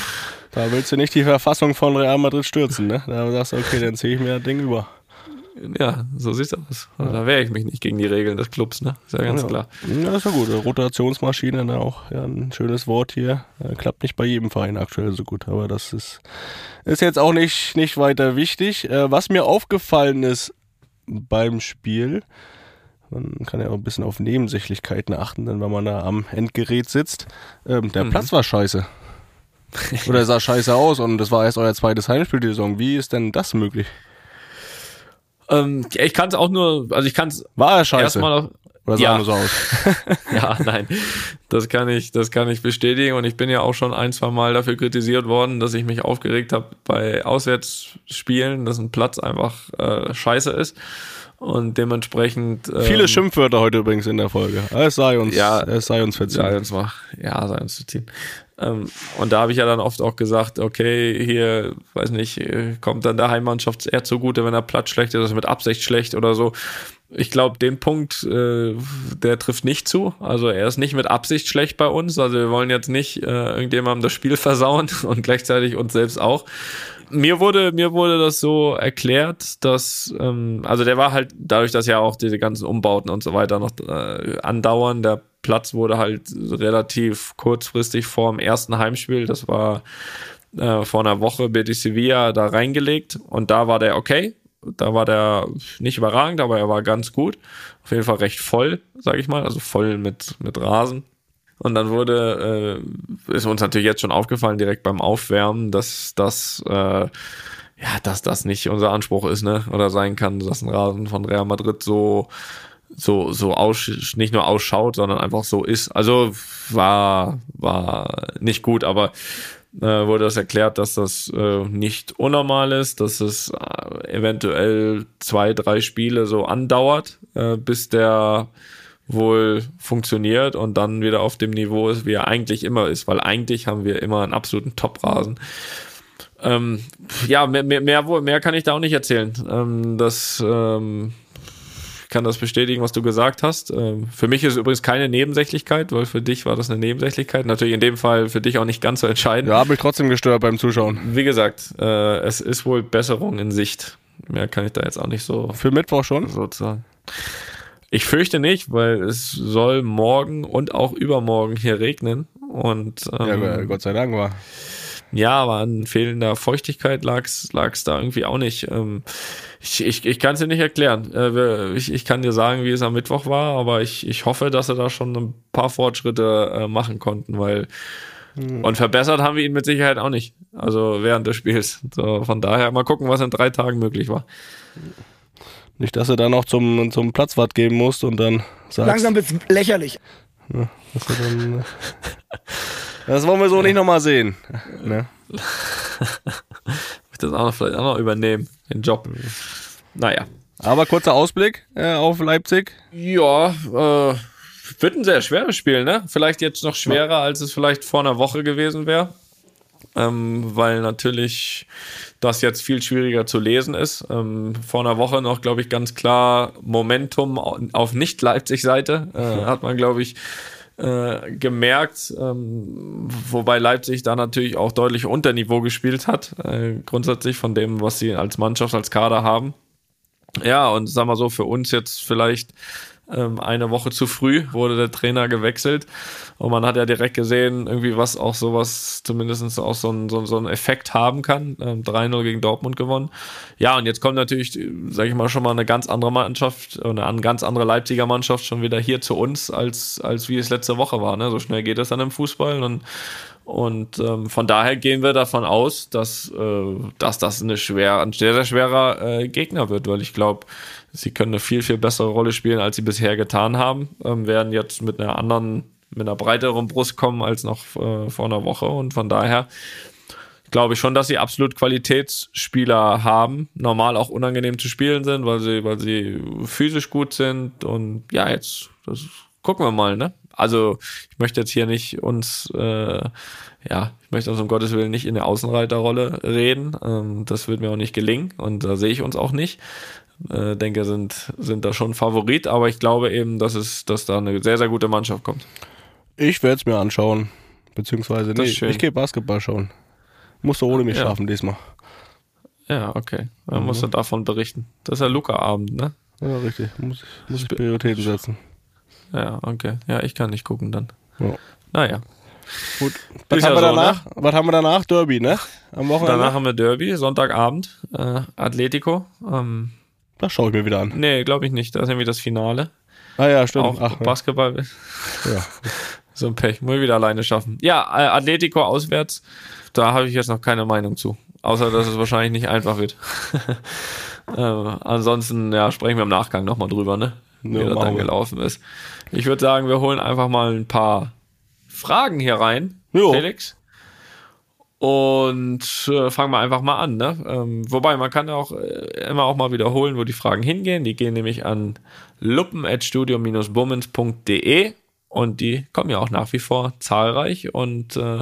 Da willst du nicht die Verfassung von Real Madrid stürzen, ne? Da sagst du, okay, dann ziehe ich mir das Ding über. Ja, so sieht's aus. Ja. Da wehre ich mich nicht gegen die Regeln des Clubs, ne? Ist ja ganz ja. klar. Ja, ist ja gut. Rotationsmaschine, ne? Auch ja, ein schönes Wort hier. Klappt nicht bei jedem Verein aktuell so gut, aber das ist, ist jetzt auch nicht, nicht weiter wichtig. Was mir aufgefallen ist beim Spiel, man kann ja auch ein bisschen auf Nebensächlichkeiten achten, denn wenn man da am Endgerät sitzt, ähm, der mhm. Platz war scheiße. Oder sah scheiße aus und das war erst euer zweites Heimspiel die Saison. Wie ist denn das möglich? Ähm, ich kann es auch nur, also ich kann es War er scheiße? Erstmal auf, Oder sah ja. nur so aus? Ja, nein, das kann ich, das kann ich bestätigen und ich bin ja auch schon ein, zwei Mal dafür kritisiert worden, dass ich mich aufgeregt habe bei Auswärtsspielen, dass ein Platz einfach äh, scheiße ist. Und dementsprechend. Ähm, Viele Schimpfwörter heute übrigens in der Folge. Es sei uns, ja, es sei uns verziehen. Sei uns mal, ja, sei uns verziehen. Ähm, und da habe ich ja dann oft auch gesagt, okay, hier, weiß nicht, kommt dann der Heimmannschaft eher zugute, wenn der Platz schlecht ist, ist mit Absicht schlecht oder so. Ich glaube, den Punkt, äh, der trifft nicht zu. Also er ist nicht mit Absicht schlecht bei uns. Also wir wollen jetzt nicht äh, irgendjemandem das Spiel versauen und gleichzeitig uns selbst auch. Mir wurde, mir wurde das so erklärt, dass, ähm, also der war halt, dadurch, dass ja auch diese ganzen Umbauten und so weiter noch äh, andauern, der Platz wurde halt relativ kurzfristig vor dem ersten Heimspiel, das war äh, vor einer Woche, Betis Sevilla, da reingelegt und da war der okay, da war der nicht überragend, aber er war ganz gut, auf jeden Fall recht voll, sag ich mal, also voll mit, mit Rasen. Und dann wurde, äh, ist uns natürlich jetzt schon aufgefallen, direkt beim Aufwärmen, dass das, äh, ja, dass das nicht unser Anspruch ist, ne, oder sein kann, dass ein Rasen von Real Madrid so, so, so aus, nicht nur ausschaut, sondern einfach so ist. Also war, war nicht gut, aber äh, wurde das erklärt, dass das äh, nicht unnormal ist, dass es äh, eventuell zwei, drei Spiele so andauert, äh, bis der wohl funktioniert und dann wieder auf dem Niveau ist, wie er eigentlich immer ist, weil eigentlich haben wir immer einen absoluten Top-Rasen. Ähm, ja, mehr, mehr, mehr, mehr kann ich da auch nicht erzählen. Ähm, das, ähm, ich kann das bestätigen, was du gesagt hast. Ähm, für mich ist es übrigens keine Nebensächlichkeit, weil für dich war das eine Nebensächlichkeit. Natürlich in dem Fall für dich auch nicht ganz so entscheidend. Ja, habe ich trotzdem gestört beim Zuschauen. Wie gesagt, äh, es ist wohl Besserung in Sicht. Mehr kann ich da jetzt auch nicht so... Für Mittwoch schon? Sozusagen. Ich fürchte nicht, weil es soll morgen und auch übermorgen hier regnen. Und, ähm, ja, Gott sei Dank war. Ja, aber an fehlender Feuchtigkeit lag's lag's da irgendwie auch nicht. Ähm, ich ich, ich kann es dir nicht erklären. Äh, ich, ich kann dir sagen, wie es am Mittwoch war, aber ich, ich hoffe, dass sie da schon ein paar Fortschritte äh, machen konnten, weil hm. und verbessert haben wir ihn mit Sicherheit auch nicht. Also während des Spiels. So, von daher mal gucken, was in drei Tagen möglich war. Nicht, dass du dann noch zum, zum Platzwart geben musst und dann sagst... Langsam wird's lächerlich. Ja, das, dann, das wollen wir so nicht nochmal sehen. Ne? Ich das auch noch, vielleicht auch noch übernehmen, den Job. Naja. Aber kurzer Ausblick äh, auf Leipzig. Ja, äh, wird ein sehr schweres Spiel, ne? Vielleicht jetzt noch schwerer, ja. als es vielleicht vor einer Woche gewesen wäre. Ähm, weil natürlich das jetzt viel schwieriger zu lesen ist. Ähm, vor einer Woche noch, glaube ich, ganz klar Momentum auf Nicht-Leipzig-Seite. Äh, hat man, glaube ich, äh, gemerkt. Ähm, wobei Leipzig da natürlich auch deutlich unter Niveau gespielt hat. Äh, grundsätzlich von dem, was sie als Mannschaft, als Kader haben. Ja, und sagen wir so, für uns jetzt vielleicht ähm, eine Woche zu früh wurde der Trainer gewechselt und man hat ja direkt gesehen, irgendwie was auch sowas, zumindest auch so ein, so, so einen Effekt haben kann. Ähm, drei null gegen Dortmund gewonnen. Ja, und jetzt kommt natürlich, sage ich mal, schon mal eine ganz andere Mannschaft, eine ganz andere Leipziger Mannschaft schon wieder hier zu uns, als, als wie es letzte Woche war. Ne? So schnell geht es dann im Fußball und Und ähm, von daher gehen wir davon aus, dass, äh, dass das eine schwer, ein sehr, sehr schwerer äh, Gegner wird, weil ich glaube, sie können eine viel, viel bessere Rolle spielen, als sie bisher getan haben, ähm, werden jetzt mit einer anderen, mit einer breiteren Brust kommen als noch äh, vor einer Woche und von daher glaube ich schon, dass sie absolut Qualitätsspieler haben, normal auch unangenehm zu spielen sind, weil sie, weil sie physisch gut sind und ja, jetzt das gucken wir mal, ne? Also ich möchte jetzt hier nicht uns, äh, ja, ich möchte uns um Gottes Willen nicht in der Außenreiterrolle reden. Ähm, das wird mir auch nicht gelingen und da sehe ich uns auch nicht. Äh, denke, sind sind da schon Favorit, aber ich glaube eben, dass es, dass da eine sehr, sehr gute Mannschaft kommt. Ich werde es mir anschauen, beziehungsweise nee, ich gehe Basketball schauen. Musst du ohne mich ja. schlafen diesmal. Ja, okay. Dann mhm. musst du davon berichten. Das ist ja Luca-Abend, ne? Ja, richtig. Muss ich, muss ich Prioritäten setzen. Ja, okay. Ja, ich kann nicht gucken dann. Ja. Naja. Gut. Was haben, ja wir so, danach? ne? Was haben wir danach? Derby, ne? Am Wochenende? Danach haben wir Derby, Sonntagabend, äh, Atletico. Ähm, das schaue ich mir wieder an. Nee, glaube ich nicht. Da ist nämlich das Finale. Ah ja, stimmt. Auch Ach, Basketball. Ja. So ein Pech. Muss ich wieder alleine schaffen. Ja, äh, Atletico auswärts. Da habe ich jetzt noch keine Meinung zu. Außer, dass es wahrscheinlich nicht einfach wird. äh, ansonsten, ja, sprechen wir im Nachgang nochmal drüber, ne? Wie ja, das dann gelaufen ist. Ich würde sagen, wir holen einfach mal ein paar Fragen hier rein, jo. Felix. Und äh, fangen wir einfach mal an, ne? Ähm, wobei, man kann auch äh, immer auch mal wiederholen, wo die Fragen hingehen. Die gehen nämlich an luppen at studio dash bummens punkt de und die kommen ja auch nach wie vor zahlreich. Und äh,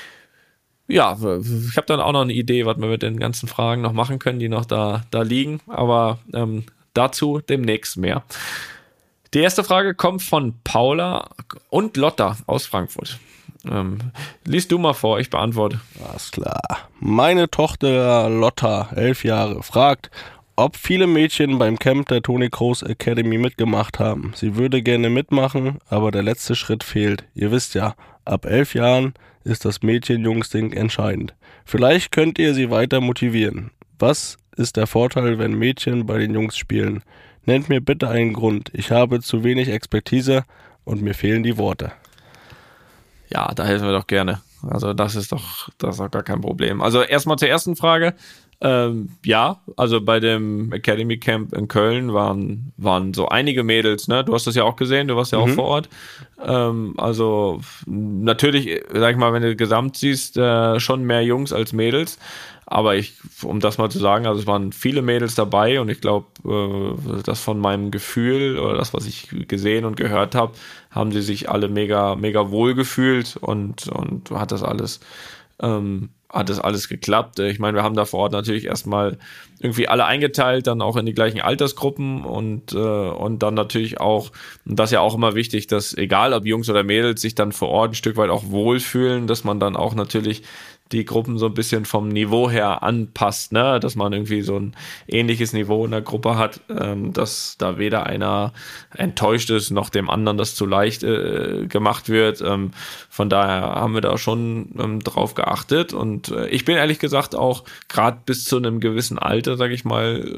ja, ich habe dann auch noch eine Idee, was wir mit den ganzen Fragen noch machen können, die noch da, da liegen. Aber ähm, dazu demnächst mehr. Die erste Frage kommt von Paula und Lotta aus Frankfurt. Ähm, lies du mal vor, ich beantworte. Alles klar. Meine Tochter Lotta, elf Jahre, fragt, ob viele Mädchen beim Camp der Toni Kroos Academy mitgemacht haben. Sie würde gerne mitmachen, aber der letzte Schritt fehlt. Ihr wisst ja, ab elf Jahren ist das Mädchen-Jungs-Ding entscheidend. Vielleicht könnt ihr sie weiter motivieren. Was ist der Vorteil, wenn Mädchen bei den Jungs spielen? Nennt mir bitte einen Grund. Ich habe zu wenig Expertise und mir fehlen die Worte. Ja, da helfen wir doch gerne. Also das ist doch, das ist doch gar kein Problem. Also erstmal zur ersten Frage. Ähm, ja, also bei dem Academy Camp in Köln waren, waren so einige Mädels, ne? Du hast das ja auch gesehen, du warst ja mhm. auch vor Ort. Ähm, also natürlich, sag ich mal, wenn du gesamt siehst, äh, schon mehr Jungs als Mädels. Aber ich, um das mal zu sagen, also es waren viele Mädels dabei und ich glaube, äh, das von meinem Gefühl oder das, was ich gesehen und gehört habe, haben sie sich alle mega, mega wohl gefühlt und, und hat das alles, ähm, hat das alles geklappt. Ich meine, wir haben da vor Ort natürlich erstmal irgendwie alle eingeteilt, dann auch in die gleichen Altersgruppen und, äh, und dann natürlich auch, und das ist ja auch immer wichtig, dass egal ob Jungs oder Mädels sich dann vor Ort ein Stück weit auch wohlfühlen, dass man dann auch natürlich die Gruppen so ein bisschen vom Niveau her anpasst, ne, dass man irgendwie so ein ähnliches Niveau in der Gruppe hat, ähm, dass da weder einer enttäuscht ist, noch dem anderen das zu leicht äh, gemacht wird. Ähm, von daher haben wir da schon ähm, drauf geachtet und äh, ich bin ehrlich gesagt auch gerade bis zu einem gewissen Alter, sag ich mal,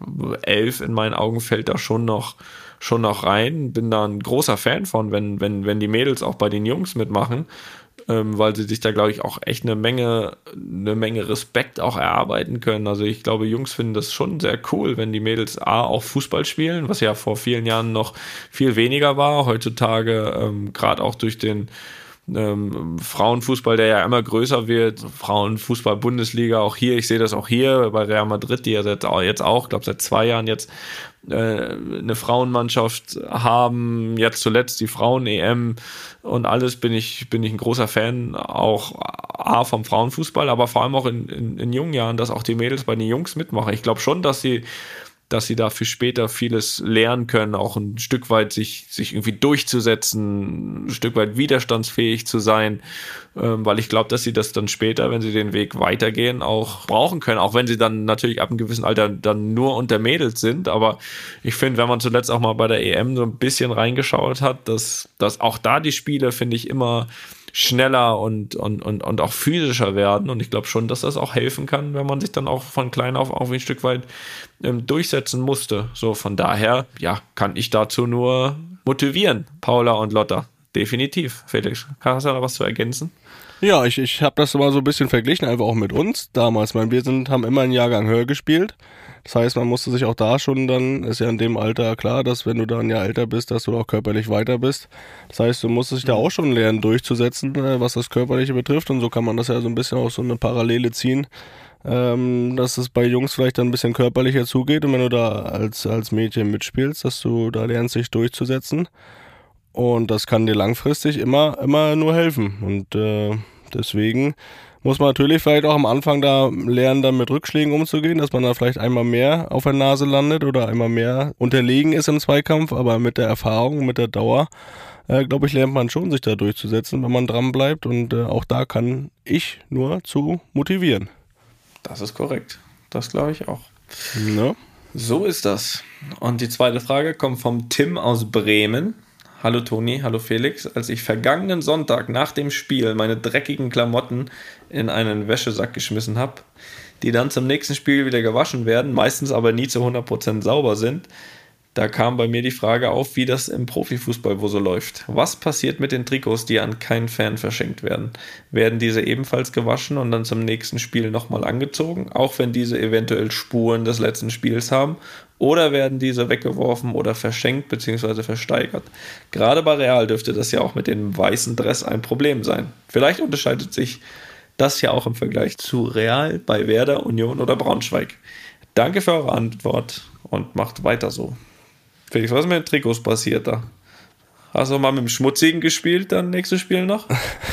elf in meinen Augen fällt da schon noch schon noch rein. Bin da ein großer Fan von, wenn wenn wenn die Mädels auch bei den Jungs mitmachen. Ähm, weil sie sich da, glaube ich, auch echt eine Menge, eine Menge Respekt auch erarbeiten können. Also ich glaube, Jungs finden das schon sehr cool, wenn die Mädels A, auch Fußball spielen, was ja vor vielen Jahren noch viel weniger war. Heutzutage, ähm, gerade auch durch den ähm, Frauenfußball, der ja immer größer wird, Frauenfußball-Bundesliga, auch hier, ich sehe das auch hier bei Real Madrid, die ja jetzt auch, jetzt auch glaube seit zwei Jahren jetzt eine Frauenmannschaft haben, jetzt zuletzt die Frauen-E M und alles, bin ich bin ich ein großer Fan, auch A, vom Frauenfußball, aber vor allem auch in, in, in jungen Jahren, dass auch die Mädels bei den Jungs mitmachen. Ich glaube schon, dass sie dass sie da für später vieles lernen können, auch ein Stück weit sich sich irgendwie durchzusetzen, ein Stück weit widerstandsfähig zu sein, ähm, weil ich glaube, dass sie das dann später, wenn sie den Weg weitergehen, auch brauchen können, auch wenn sie dann natürlich ab einem gewissen Alter dann nur unter Mädels sind, aber ich finde, wenn man zuletzt auch mal bei der E M so ein bisschen reingeschaut hat, dass, dass auch da die Spiele, finde ich, immer schneller und, und, und, und auch physischer werden. Und ich glaube schon, dass das auch helfen kann, wenn man sich dann auch von klein auf auch ein Stück weit ähm, durchsetzen musste. So, von daher, ja, kann ich dazu nur motivieren, Paula und Lotta. Definitiv. Felix, hast du da was zu ergänzen? Ja, ich, ich habe das mal so ein bisschen verglichen, einfach auch mit uns damals. Ich meine, wir sind, haben immer einen Jahrgang höher gespielt. Das heißt, man musste sich auch da schon dann, ist ja in dem Alter klar, dass wenn du da ein Jahr älter bist, dass du auch körperlich weiter bist. Das heißt, du musstest dich da auch schon lernen, durchzusetzen, was das Körperliche betrifft. Und so kann man das ja so ein bisschen auf so eine Parallele ziehen, ähm, dass es bei Jungs vielleicht dann ein bisschen körperlicher zugeht. Und wenn du da als, als Mädchen mitspielst, dass du da lernst, dich durchzusetzen. Und das kann dir langfristig immer, immer nur helfen. Und äh, deswegen muss man natürlich vielleicht auch am Anfang da lernen, dann mit Rückschlägen umzugehen, dass man da vielleicht einmal mehr auf der Nase landet oder einmal mehr unterlegen ist im Zweikampf, aber mit der Erfahrung, mit der Dauer, äh, glaube ich, lernt man schon, sich da durchzusetzen, wenn man dran bleibt und äh, auch da kann ich nur zu motivieren. Das ist korrekt. Das glaube ich auch. Ja. So ist das. Und die zweite Frage kommt vom Tim aus Bremen. Hallo Toni, hallo Felix. Als ich vergangenen Sonntag nach dem Spiel meine dreckigen Klamotten in einen Wäschesack geschmissen habe, die dann zum nächsten Spiel wieder gewaschen werden, meistens aber nie zu hundert Prozent sauber sind, da kam bei mir die Frage auf, wie das im Profifußball wo so läuft. Was passiert mit den Trikots, die an keinen Fan verschenkt werden? Werden diese ebenfalls gewaschen und dann zum nächsten Spiel nochmal angezogen, auch wenn diese eventuell Spuren des letzten Spiels haben? Oder werden diese weggeworfen oder verschenkt bzw. versteigert? Gerade bei Real dürfte das ja auch mit dem weißen Dress ein Problem sein. Vielleicht unterscheidet sich Das ja auch im Vergleich zu Real, bei Werder, Union oder Braunschweig. Danke für eure Antwort und macht weiter so. Felix, was ist mit den Trikots passiert da? Hast du mal mit dem Schmutzigen gespielt, dann nächstes Spiel noch?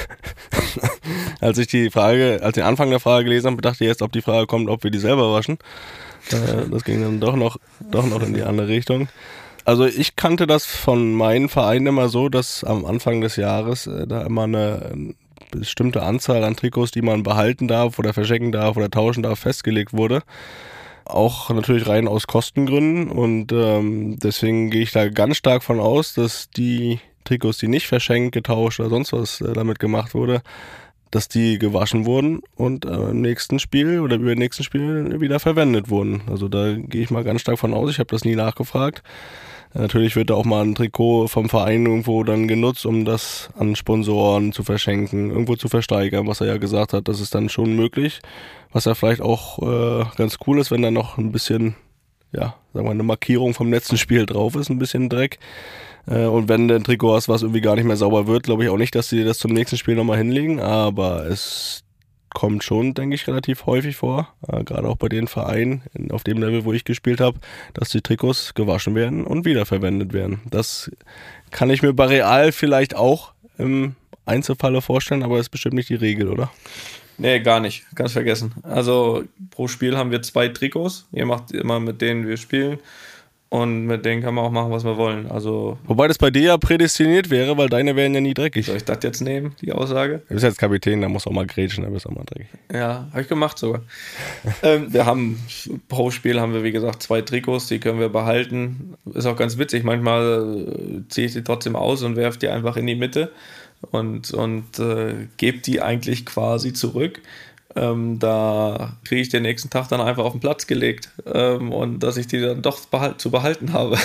Als ich die Frage, als ich den Anfang der Frage gelesen habe, dachte ich erst, ob die Frage kommt, ob wir die selber waschen. Das ging dann doch noch, doch noch in die andere Richtung. Also ich kannte das von meinen Vereinen immer so, dass am Anfang des Jahres äh, da immer eine, eine bestimmte Anzahl an Trikots, die man behalten darf oder verschenken darf oder tauschen darf, festgelegt wurde. Auch natürlich rein aus Kostengründen und ähm, deswegen gehe ich da ganz stark von aus, dass die Trikots, die nicht verschenkt, getauscht oder sonst was äh, damit gemacht wurde, dass die gewaschen wurden und äh, im nächsten Spiel oder über den nächsten Spiel wieder verwendet wurden. Also da gehe ich mal ganz stark von aus. Ich habe das nie nachgefragt. Äh, natürlich wird da auch mal ein Trikot vom Verein irgendwo dann genutzt, um das an Sponsoren zu verschenken, irgendwo zu versteigern, was er ja gesagt hat. Das ist dann schon möglich. Was ja vielleicht auch äh, ganz cool ist, wenn da noch ein bisschen, ja, sagen wir, eine Markierung vom letzten Spiel drauf ist, ein bisschen Dreck. Und wenn du ein Trikot hast, was irgendwie gar nicht mehr sauber wird, glaube ich auch nicht, dass sie das zum nächsten Spiel nochmal hinlegen. Aber es kommt schon, denke ich, relativ häufig vor, äh, gerade auch bei den Vereinen auf dem Level, wo ich gespielt habe, dass die Trikots gewaschen werden und wiederverwendet werden. Das kann ich mir bei Real vielleicht auch im Einzelfalle vorstellen, aber ist bestimmt nicht die Regel, oder? Nee, gar nicht. Ganz vergessen. Also pro Spiel haben wir zwei Trikots. Ihr macht immer mit denen wir spielen. Und mit denen kann man auch machen, was wir wollen. Also, wobei das bei dir ja prädestiniert wäre, weil deine wären ja nie dreckig. Soll ich das jetzt nehmen, die Aussage? Du bist jetzt Kapitän, da musst du auch mal grätschen, da bist du auch mal dreckig. Ja, habe ich gemacht sogar. ähm, wir haben, pro Spiel haben wir wie gesagt zwei Trikots, die können wir behalten. Ist auch ganz witzig, manchmal äh, ziehe ich die trotzdem aus und werfe die einfach in die Mitte und, und äh, gebe die eigentlich quasi zurück. Ähm, da kriege ich den nächsten Tag dann einfach auf den Platz gelegt ähm, und dass ich die dann doch behal- zu behalten habe.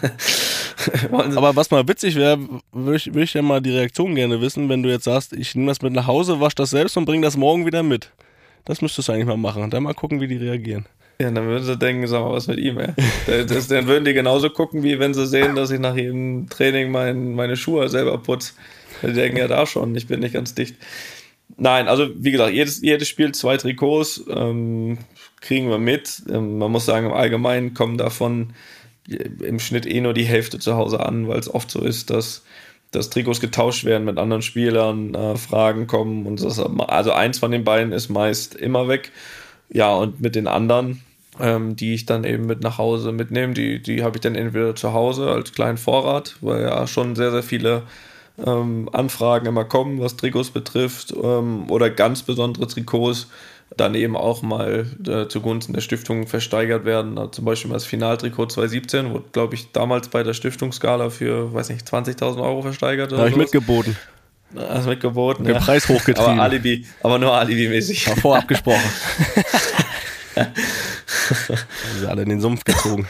Aber was mal witzig wäre, würde ich, würd ich ja mal die Reaktion gerne wissen, wenn du jetzt sagst, ich nehme das mit nach Hause, wasche das selbst und bringe das morgen wieder mit. Das müsstest du eigentlich mal machen. Dann mal gucken, wie die reagieren. Ja, dann würden sie denken, sag mal, was mit ihm, ey. Das, dann würden die genauso gucken, wie wenn sie sehen, dass ich nach jedem Training mein, meine Schuhe selber putze. Die denken ja da schon, ich bin nicht ganz dicht. Nein, also wie gesagt, jedes, jedes Spiel zwei Trikots ähm, kriegen wir mit. Ähm, man muss sagen, im Allgemeinen kommen davon im Schnitt eh nur die Hälfte zu Hause an, weil es oft so ist, dass, dass Trikots getauscht werden mit anderen Spielern, äh, Fragen kommen und das, also eins von den beiden ist meist immer weg. Ja, und mit den anderen, ähm, die ich dann eben mit nach Hause mitnehme, die, die habe ich dann entweder zu Hause als kleinen Vorrat, weil ja schon sehr, sehr viele Ähm, Anfragen immer kommen, was Trikots betrifft ähm, oder ganz besondere Trikots dann eben auch mal äh, zugunsten der Stiftung versteigert werden. Also zum Beispiel das Finaltrikot zwanzig siebzehn wurde, glaube ich, damals bei der Stiftungsgala für, weiß nicht, zwanzigtausend Euro versteigert. Da habe ich mitgeboten. Hast du mitgeboten, Den ja. Preis hochgetrieben. Aber Alibi, aber nur Alibi-mäßig. War vorabgesprochen. Haben sie alle in den Sumpf gezogen.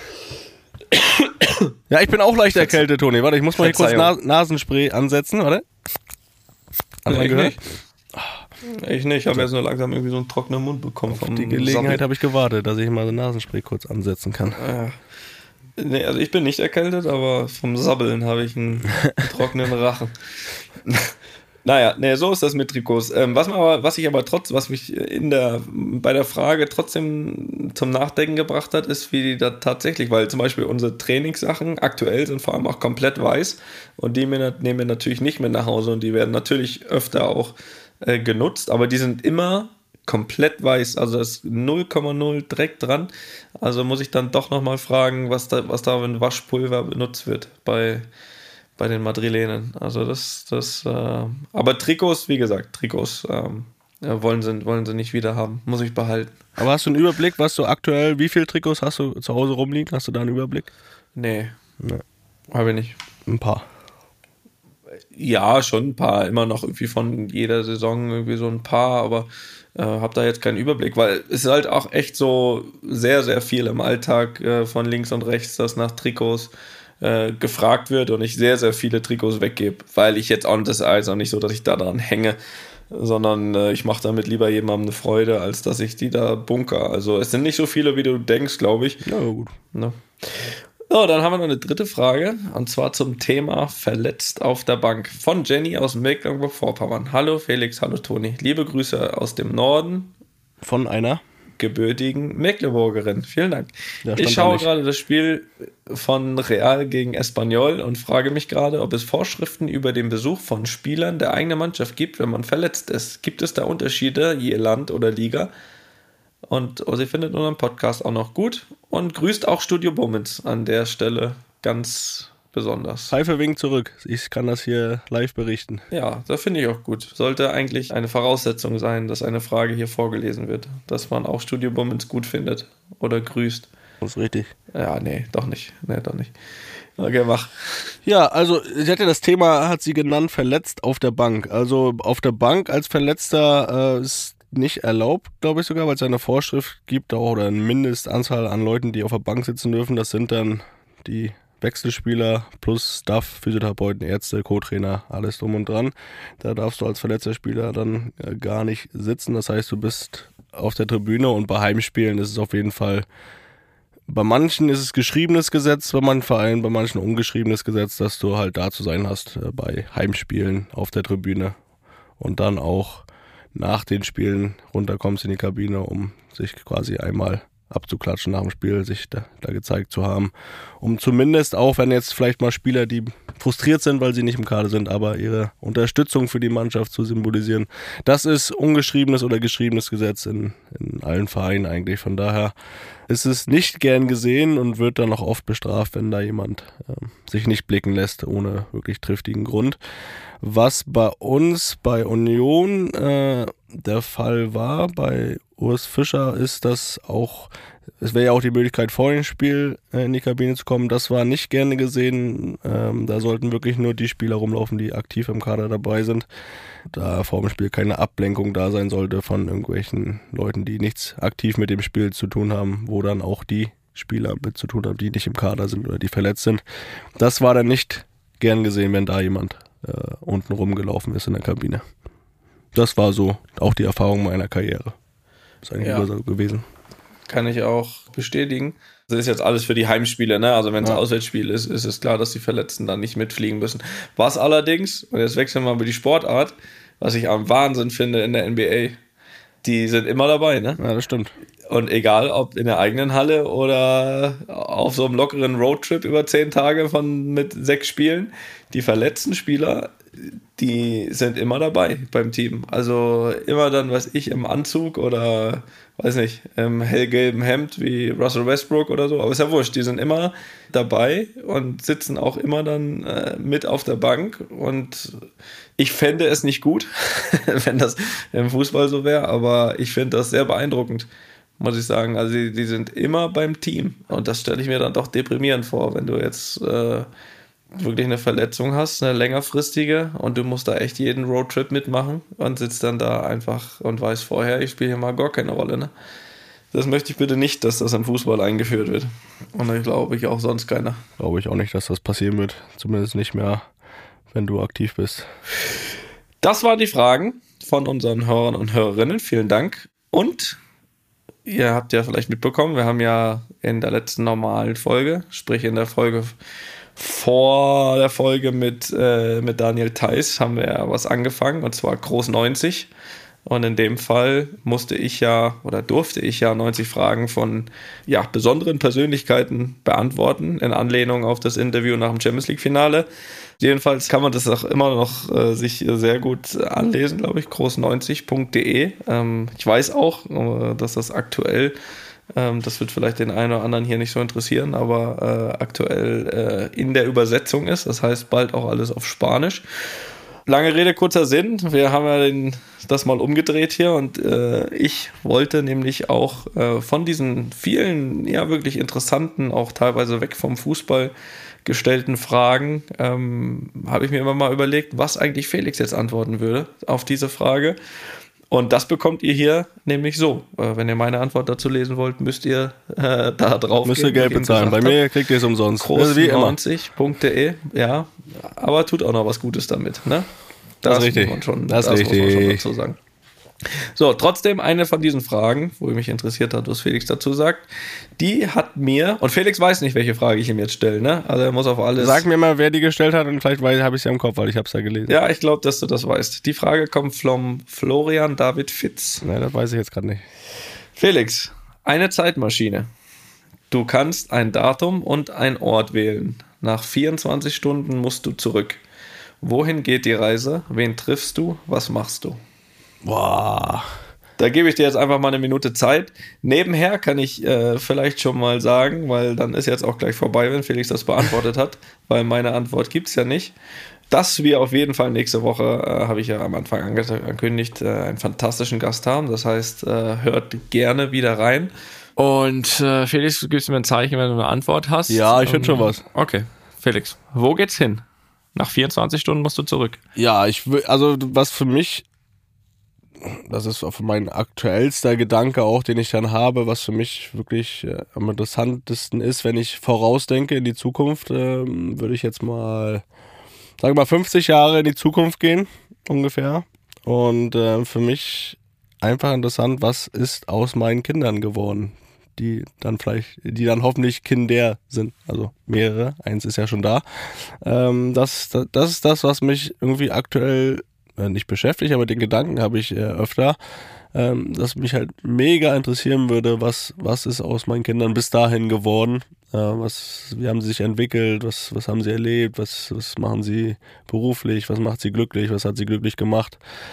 Ja, ich bin auch leicht erkältet, Toni. Warte, ich muss mal hier kurz Nas- Nasenspray ansetzen, warte. Hat man ich gehört? Nicht. Ich nicht, ich habe jetzt nur langsam irgendwie so einen trockenen Mund bekommen. Auf die Gelegenheit habe ich gewartet, dass ich mal so Nasenspray kurz ansetzen kann. Ja. Nee, also ich bin nicht erkältet, aber vom Sabbeln habe ich einen, einen trockenen Rachen. Naja, nee, so ist das mit Trikots. Ähm, was, aber, was ich aber trotz, was mich in der, bei der Frage trotzdem zum Nachdenken gebracht hat, ist, wie die da tatsächlich, weil zum Beispiel unsere Trainingssachen aktuell sind vor allem auch komplett weiß und die nehmen wir natürlich nicht mit nach Hause und die werden natürlich öfter auch äh, genutzt, aber die sind immer komplett weiß, also da ist null Komma null Dreck dran. Also muss ich dann doch nochmal fragen, was da, was da für Waschpulver benutzt wird bei bei den Madrilenen. Also das, das, äh, aber Trikots, wie gesagt, Trikots ähm, ja, wollen sie, wollen sie nicht wieder haben. Muss ich behalten. Aber hast du einen Überblick, was du aktuell, wie viele Trikots hast du zu Hause rumliegen? Hast du da einen Überblick? Nee. Nee. Habe ich nicht. Ein paar. Ja, schon ein paar. Immer noch irgendwie von jeder Saison irgendwie so ein paar, aber äh, habe da jetzt keinen Überblick, weil es ist halt auch echt so sehr, sehr viel im Alltag äh, von links und rechts, das nach Trikots Äh, gefragt wird und ich sehr, sehr viele Trikots weggebe, weil ich jetzt auch, das ist also nicht so, dass ich da dran hänge, sondern äh, ich mache damit lieber jemandem eine Freude, als dass ich die da bunker. Also es sind nicht so viele, wie du denkst, glaube ich. Ja, gut. Ne? So, dann haben wir noch eine dritte Frage, und zwar zum Thema verletzt auf der Bank. Von Jenny aus Mecklenburg-Vorpommern. Hallo Felix, hallo Toni. Liebe Grüße aus dem Norden. Von einer gebürtigen Mecklenburgerin. Vielen Dank. Ja, ich schaue gerade das Spiel von Real gegen Espanyol und frage mich gerade, ob es Vorschriften über den Besuch von Spielern der eigenen Mannschaft gibt, wenn man verletzt ist. Gibt es da Unterschiede, je Land oder Liga? Und oh, sie findet unseren Podcast auch noch gut und grüßt auch Studio Bummens an der Stelle ganz besonders. Pfeife winkt zurück. Ich kann das hier live berichten. Ja, das finde ich auch gut. Sollte eigentlich eine Voraussetzung sein, dass eine Frage hier vorgelesen wird. Dass man auch Studio Bummens gut findet oder grüßt. Das ist richtig. Ja, nee, doch nicht. Nee, doch nicht. Okay, mach. Ja, also sie hatte das Thema, hat sie genannt, verletzt auf der Bank. Also auf der Bank als Verletzter äh, ist nicht erlaubt, glaube ich sogar, weil es eine Vorschrift gibt auch, oder eine Mindestanzahl an Leuten, die auf der Bank sitzen dürfen. Das sind dann die Wechselspieler plus Staff, Physiotherapeuten, Ärzte, Co-Trainer, alles drum und dran. Da darfst du als verletzter Spieler dann äh, gar nicht sitzen. Das heißt, du bist auf der Tribüne, und bei Heimspielen ist es auf jeden Fall, bei manchen ist es geschriebenes Gesetz, bei manchen Vereinen, bei manchen ungeschriebenes Gesetz, dass du halt da zu sein hast äh, bei Heimspielen auf der Tribüne und dann auch nach den Spielen runterkommst in die Kabine, um sich quasi einmal abzuklatschen nach dem Spiel, sich da, da gezeigt zu haben, um zumindest auch, wenn jetzt vielleicht mal Spieler, die frustriert sind, weil sie nicht im Kader sind, aber ihre Unterstützung für die Mannschaft zu symbolisieren. Das ist ungeschriebenes oder geschriebenes Gesetz in, in allen Vereinen eigentlich. Von daher ist es nicht gern gesehen und wird dann auch oft bestraft, wenn da jemand äh, sich nicht blicken lässt, ohne wirklich triftigen Grund. Was bei uns, bei Union äh, der Fall war, bei Urs Fischer, ist das auch, es wäre ja auch die Möglichkeit vor dem Spiel äh, in die Kabine zu kommen, das war nicht gerne gesehen, ähm, da sollten wirklich nur die Spieler rumlaufen, die aktiv im Kader dabei sind, da vor dem Spiel keine Ablenkung da sein sollte von irgendwelchen Leuten, die nichts aktiv mit dem Spiel zu tun haben, wo dann auch die Spieler mit zu tun haben, die nicht im Kader sind oder die verletzt sind. Das war dann nicht gern gesehen, wenn da jemand äh, unten rumgelaufen ist in der Kabine. Das war so auch die Erfahrung meiner Karriere. Das ist eigentlich Ja. immer so gewesen. Kann ich auch bestätigen. Das ist jetzt alles für die Heimspiele, ne? Also wenn es Ja. ein Auswärtsspiel ist, ist es klar, dass die Verletzten dann nicht mitfliegen müssen. Was allerdings, und jetzt wechseln wir mal über die Sportart, was ich am Wahnsinn finde in der N B A, die sind immer dabei, ne? Ja, das stimmt. Und egal, ob in der eigenen Halle oder auf so einem lockeren Roadtrip über zehn Tage von mit sechs Spielen, die verletzten Spieler, die sind immer dabei beim Team. Also immer dann, weiß ich, im Anzug oder, weiß nicht, im hellgelben Hemd wie Russell Westbrook oder so. Aber ist ja wurscht, die sind immer dabei und sitzen auch immer dann äh, mit auf der Bank. Und ich fände es nicht gut, wenn das im Fußball so wäre, aber ich finde das sehr beeindruckend, muss ich sagen. Also die, die sind immer beim Team. Und das stelle ich mir dann doch deprimierend vor, wenn du jetzt äh, wirklich eine Verletzung hast, eine längerfristige, und du musst da echt jeden Roadtrip mitmachen und sitzt dann da einfach und weißt vorher, ich spiele hier mal gar keine Rolle. Ne? Das möchte ich bitte nicht, dass das im Fußball eingeführt wird. Und ich glaube ich auch sonst keiner. Glaube ich auch nicht, dass das passieren wird. Zumindest nicht mehr, wenn du aktiv bist. Das waren die Fragen von unseren Hörern und Hörerinnen. Vielen Dank. Und ihr habt ja vielleicht mitbekommen, wir haben ja in der letzten normalen Folge, sprich in der Folge vor der Folge mit, äh, mit Daniel Theiss, haben wir ja was angefangen, und zwar Groß neunzig. Und in dem Fall musste ich ja oder durfte ich ja neunzig Fragen von ja, besonderen Persönlichkeiten beantworten, in Anlehnung auf das Interview nach dem Champions League-Finale. Jedenfalls kann man das auch immer noch äh, sich sehr gut anlesen, glaube ich, groß neunzig punkt de. Ähm, ich weiß auch, äh, dass das aktuell, ähm, das wird vielleicht den einen oder anderen hier nicht so interessieren, aber äh, aktuell äh, in der Übersetzung ist. Das heißt bald auch alles auf Spanisch. Lange Rede, kurzer Sinn. Wir haben ja den, das mal umgedreht hier, und äh, ich wollte nämlich auch äh, von diesen vielen, ja wirklich interessanten, auch teilweise weg vom Fußball gestellten Fragen, ähm, habe ich mir immer mal überlegt, was eigentlich Felix jetzt antworten würde auf diese Frage. Und das bekommt ihr hier nämlich so. Äh, wenn ihr meine Antwort dazu lesen wollt, müsst ihr äh, da drauf Müsst gehen. ihr Geld bezahlen. Bei mir kriegt ihr es umsonst. groß neunzig punkt de, ja. Aber tut auch noch was Gutes damit, ne? Das ist richtig. Muss man schon, Das das ist muss man schon richtig. dazu sagen. So, trotzdem eine von diesen Fragen, wo mich interessiert hat, was Felix dazu sagt, die hat mir, und Felix weiß nicht, welche Frage ich ihm jetzt stelle, ne? Also er muss auf alles... Sag mir mal, wer die gestellt hat und vielleicht habe ich sie ja im Kopf, weil ich habe es ja gelesen. Ja, ich glaube, dass du das weißt. Die Frage kommt vom Florian David Fitz. Nein, das weiß ich jetzt gerade nicht. Felix, eine Zeitmaschine. Du kannst ein Datum und ein Ort wählen. Nach vierundzwanzig Stunden musst du zurück. Wohin geht die Reise? Wen triffst du? Was machst du? Boah. Da gebe ich dir jetzt einfach mal eine Minute Zeit. Nebenher kann ich äh, vielleicht schon mal sagen, weil dann ist jetzt auch gleich vorbei, wenn Felix das beantwortet hat, weil meine Antwort gibt es ja nicht, dass wir auf jeden Fall nächste Woche, äh, habe ich ja am Anfang angekündigt, äh, einen fantastischen Gast haben. Das heißt, äh, hört gerne wieder rein. Und äh, Felix, du gibst mir ein Zeichen, wenn du eine Antwort hast. Ja, ich hätte schon was. Okay, Felix, wo geht's hin? Nach vierundzwanzig Stunden musst du zurück. Ja, ich will, also was für mich, das ist auch mein aktuellster Gedanke auch, den ich dann habe, was für mich wirklich äh, am interessantesten ist, wenn ich vorausdenke in die Zukunft, äh, würde ich jetzt mal, sagen wir mal, fünfzig Jahre in die Zukunft gehen, ungefähr. Und äh, für mich einfach interessant, was ist aus meinen Kindern geworden, die dann vielleicht, die dann hoffentlich Kinder sind, also mehrere, eins ist ja schon da. Ähm, das, das, das ist das, was mich irgendwie aktuell nicht beschäftigt, aber den Gedanken habe ich äh, öfter, ähm, dass mich halt mega interessieren würde, was, was ist aus meinen Kindern bis dahin geworden, äh, was, wie haben sie sich entwickelt, was, was haben sie erlebt, was, was machen sie beruflich, was macht sie glücklich, was hat sie glücklich gemacht.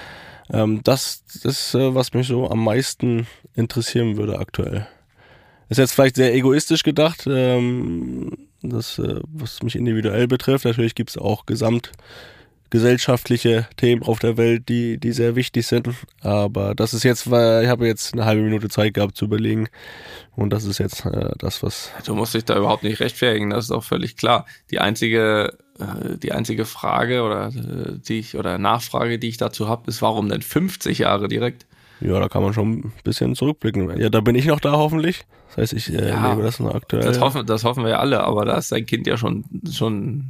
Ähm, das ist, äh, was mich so am meisten interessieren würde aktuell. Ist jetzt vielleicht sehr egoistisch gedacht, ähm, das, äh, was mich individuell betrifft. Natürlich gibt es auch gesamt gesellschaftliche Themen auf der Welt, die, die sehr wichtig sind. Aber das ist jetzt, weil ich habe jetzt eine halbe Minute Zeit gehabt zu überlegen. Und das ist jetzt äh, das, was... Du musst dich da überhaupt nicht rechtfertigen, das ist auch völlig klar. Die einzige, äh, die einzige Frage oder, äh, die ich, oder Nachfrage, die ich dazu habe, ist, warum denn fünfzig Jahre direkt? Ja, da kann man schon ein bisschen zurückblicken. Ja, da bin ich noch da hoffentlich. Das heißt, ich äh, ja, lebe das noch aktuell. Das hoffen, das hoffen wir ja alle, aber da ist dein Kind ja schon... schon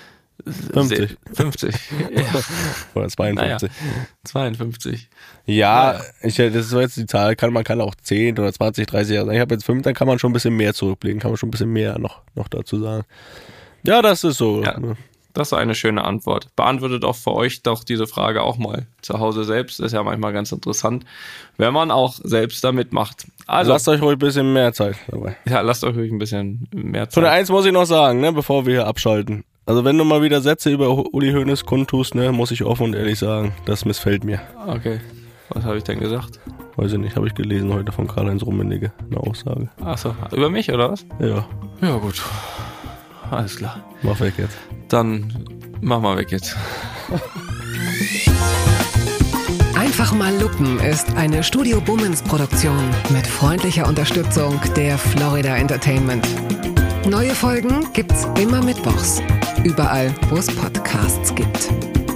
fünfzig. fünfzig. Ja. Oder zweiundfünfzig. Naja, zweiundfünfzig. Ja, ja. Ich, das ist so jetzt die Zahl, kann, man kann auch zehn oder zwanzig, dreißig Jahre sagen. Ich habe jetzt fünf, dann kann man schon ein bisschen mehr zurückblicken, kann man schon ein bisschen mehr noch, noch dazu sagen. Ja, das ist so. Ja, das ist eine schöne Antwort. Beantwortet auch für euch doch diese Frage auch mal zu Hause selbst. Das ist ja manchmal ganz interessant, wenn man auch selbst da mitmacht. Also, lasst euch ruhig ein bisschen mehr Zeit dabei. Ja, lasst euch ruhig ein bisschen mehr Zeit. Zu der eins muss ich noch sagen, ne, bevor wir hier abschalten. Also wenn du mal wieder Sätze über Uli Hoeneß kundtust, ne, muss ich offen und ehrlich sagen, das missfällt mir. Okay. Was habe ich denn gesagt? Weiß ich nicht, habe ich gelesen heute von Karl-Heinz Rummenigge, eine Aussage. Achso, über mich oder was? Ja. Ja gut, alles klar. Mach weg jetzt. Dann mach mal weg jetzt. Einfach mal Lupen ist eine Studio Bummens Produktion mit freundlicher Unterstützung der Florida Entertainment. Neue Folgen gibt's immer mittwochs. Überall, wo es Podcasts gibt.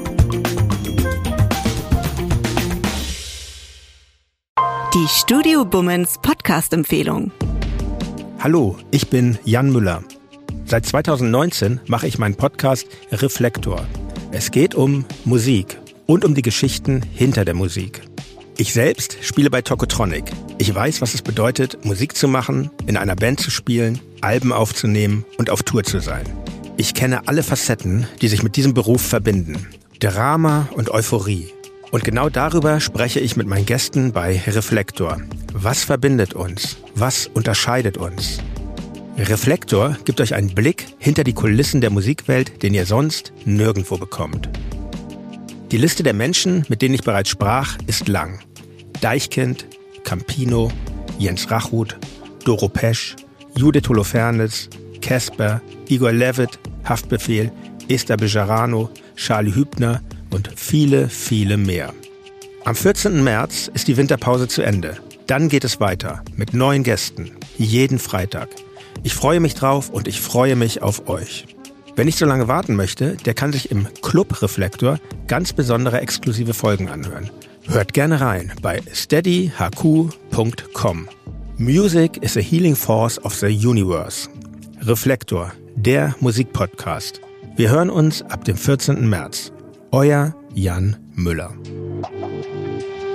Die Studio Bummens Podcast-Empfehlung. Hallo, ich bin Jan Müller. Seit zweitausendneunzehn mache ich meinen Podcast Reflektor. Es geht um Musik und um die Geschichten hinter der Musik. Ich selbst spiele bei Tokotronic. Ich weiß, was es bedeutet, Musik zu machen, in einer Band zu spielen, Alben aufzunehmen und auf Tour zu sein. Ich kenne alle Facetten, die sich mit diesem Beruf verbinden. Drama und Euphorie. Und genau darüber spreche ich mit meinen Gästen bei Reflektor. Was verbindet uns? Was unterscheidet uns? Reflektor gibt euch einen Blick hinter die Kulissen der Musikwelt, den ihr sonst nirgendwo bekommt. Die Liste der Menschen, mit denen ich bereits sprach, ist lang. Deichkind, Campino, Jens Rachut, Doro Pesch, Judith Holofernes, Casper, Igor Levit, Haftbefehl, Esther Bejarano, Charlie Hübner und viele, viele mehr. Am vierzehnten März ist die Winterpause zu Ende. Dann geht es weiter mit neuen Gästen, jeden Freitag. Ich freue mich drauf und ich freue mich auf euch. Wer nicht so lange warten möchte, der kann sich im Club Reflektor ganz besondere exklusive Folgen anhören. Hört gerne rein bei steady h q punkt com. Music is a healing force of the universe. Reflektor, der Musikpodcast. Wir hören uns ab dem vierzehnten März. Euer Jan Müller.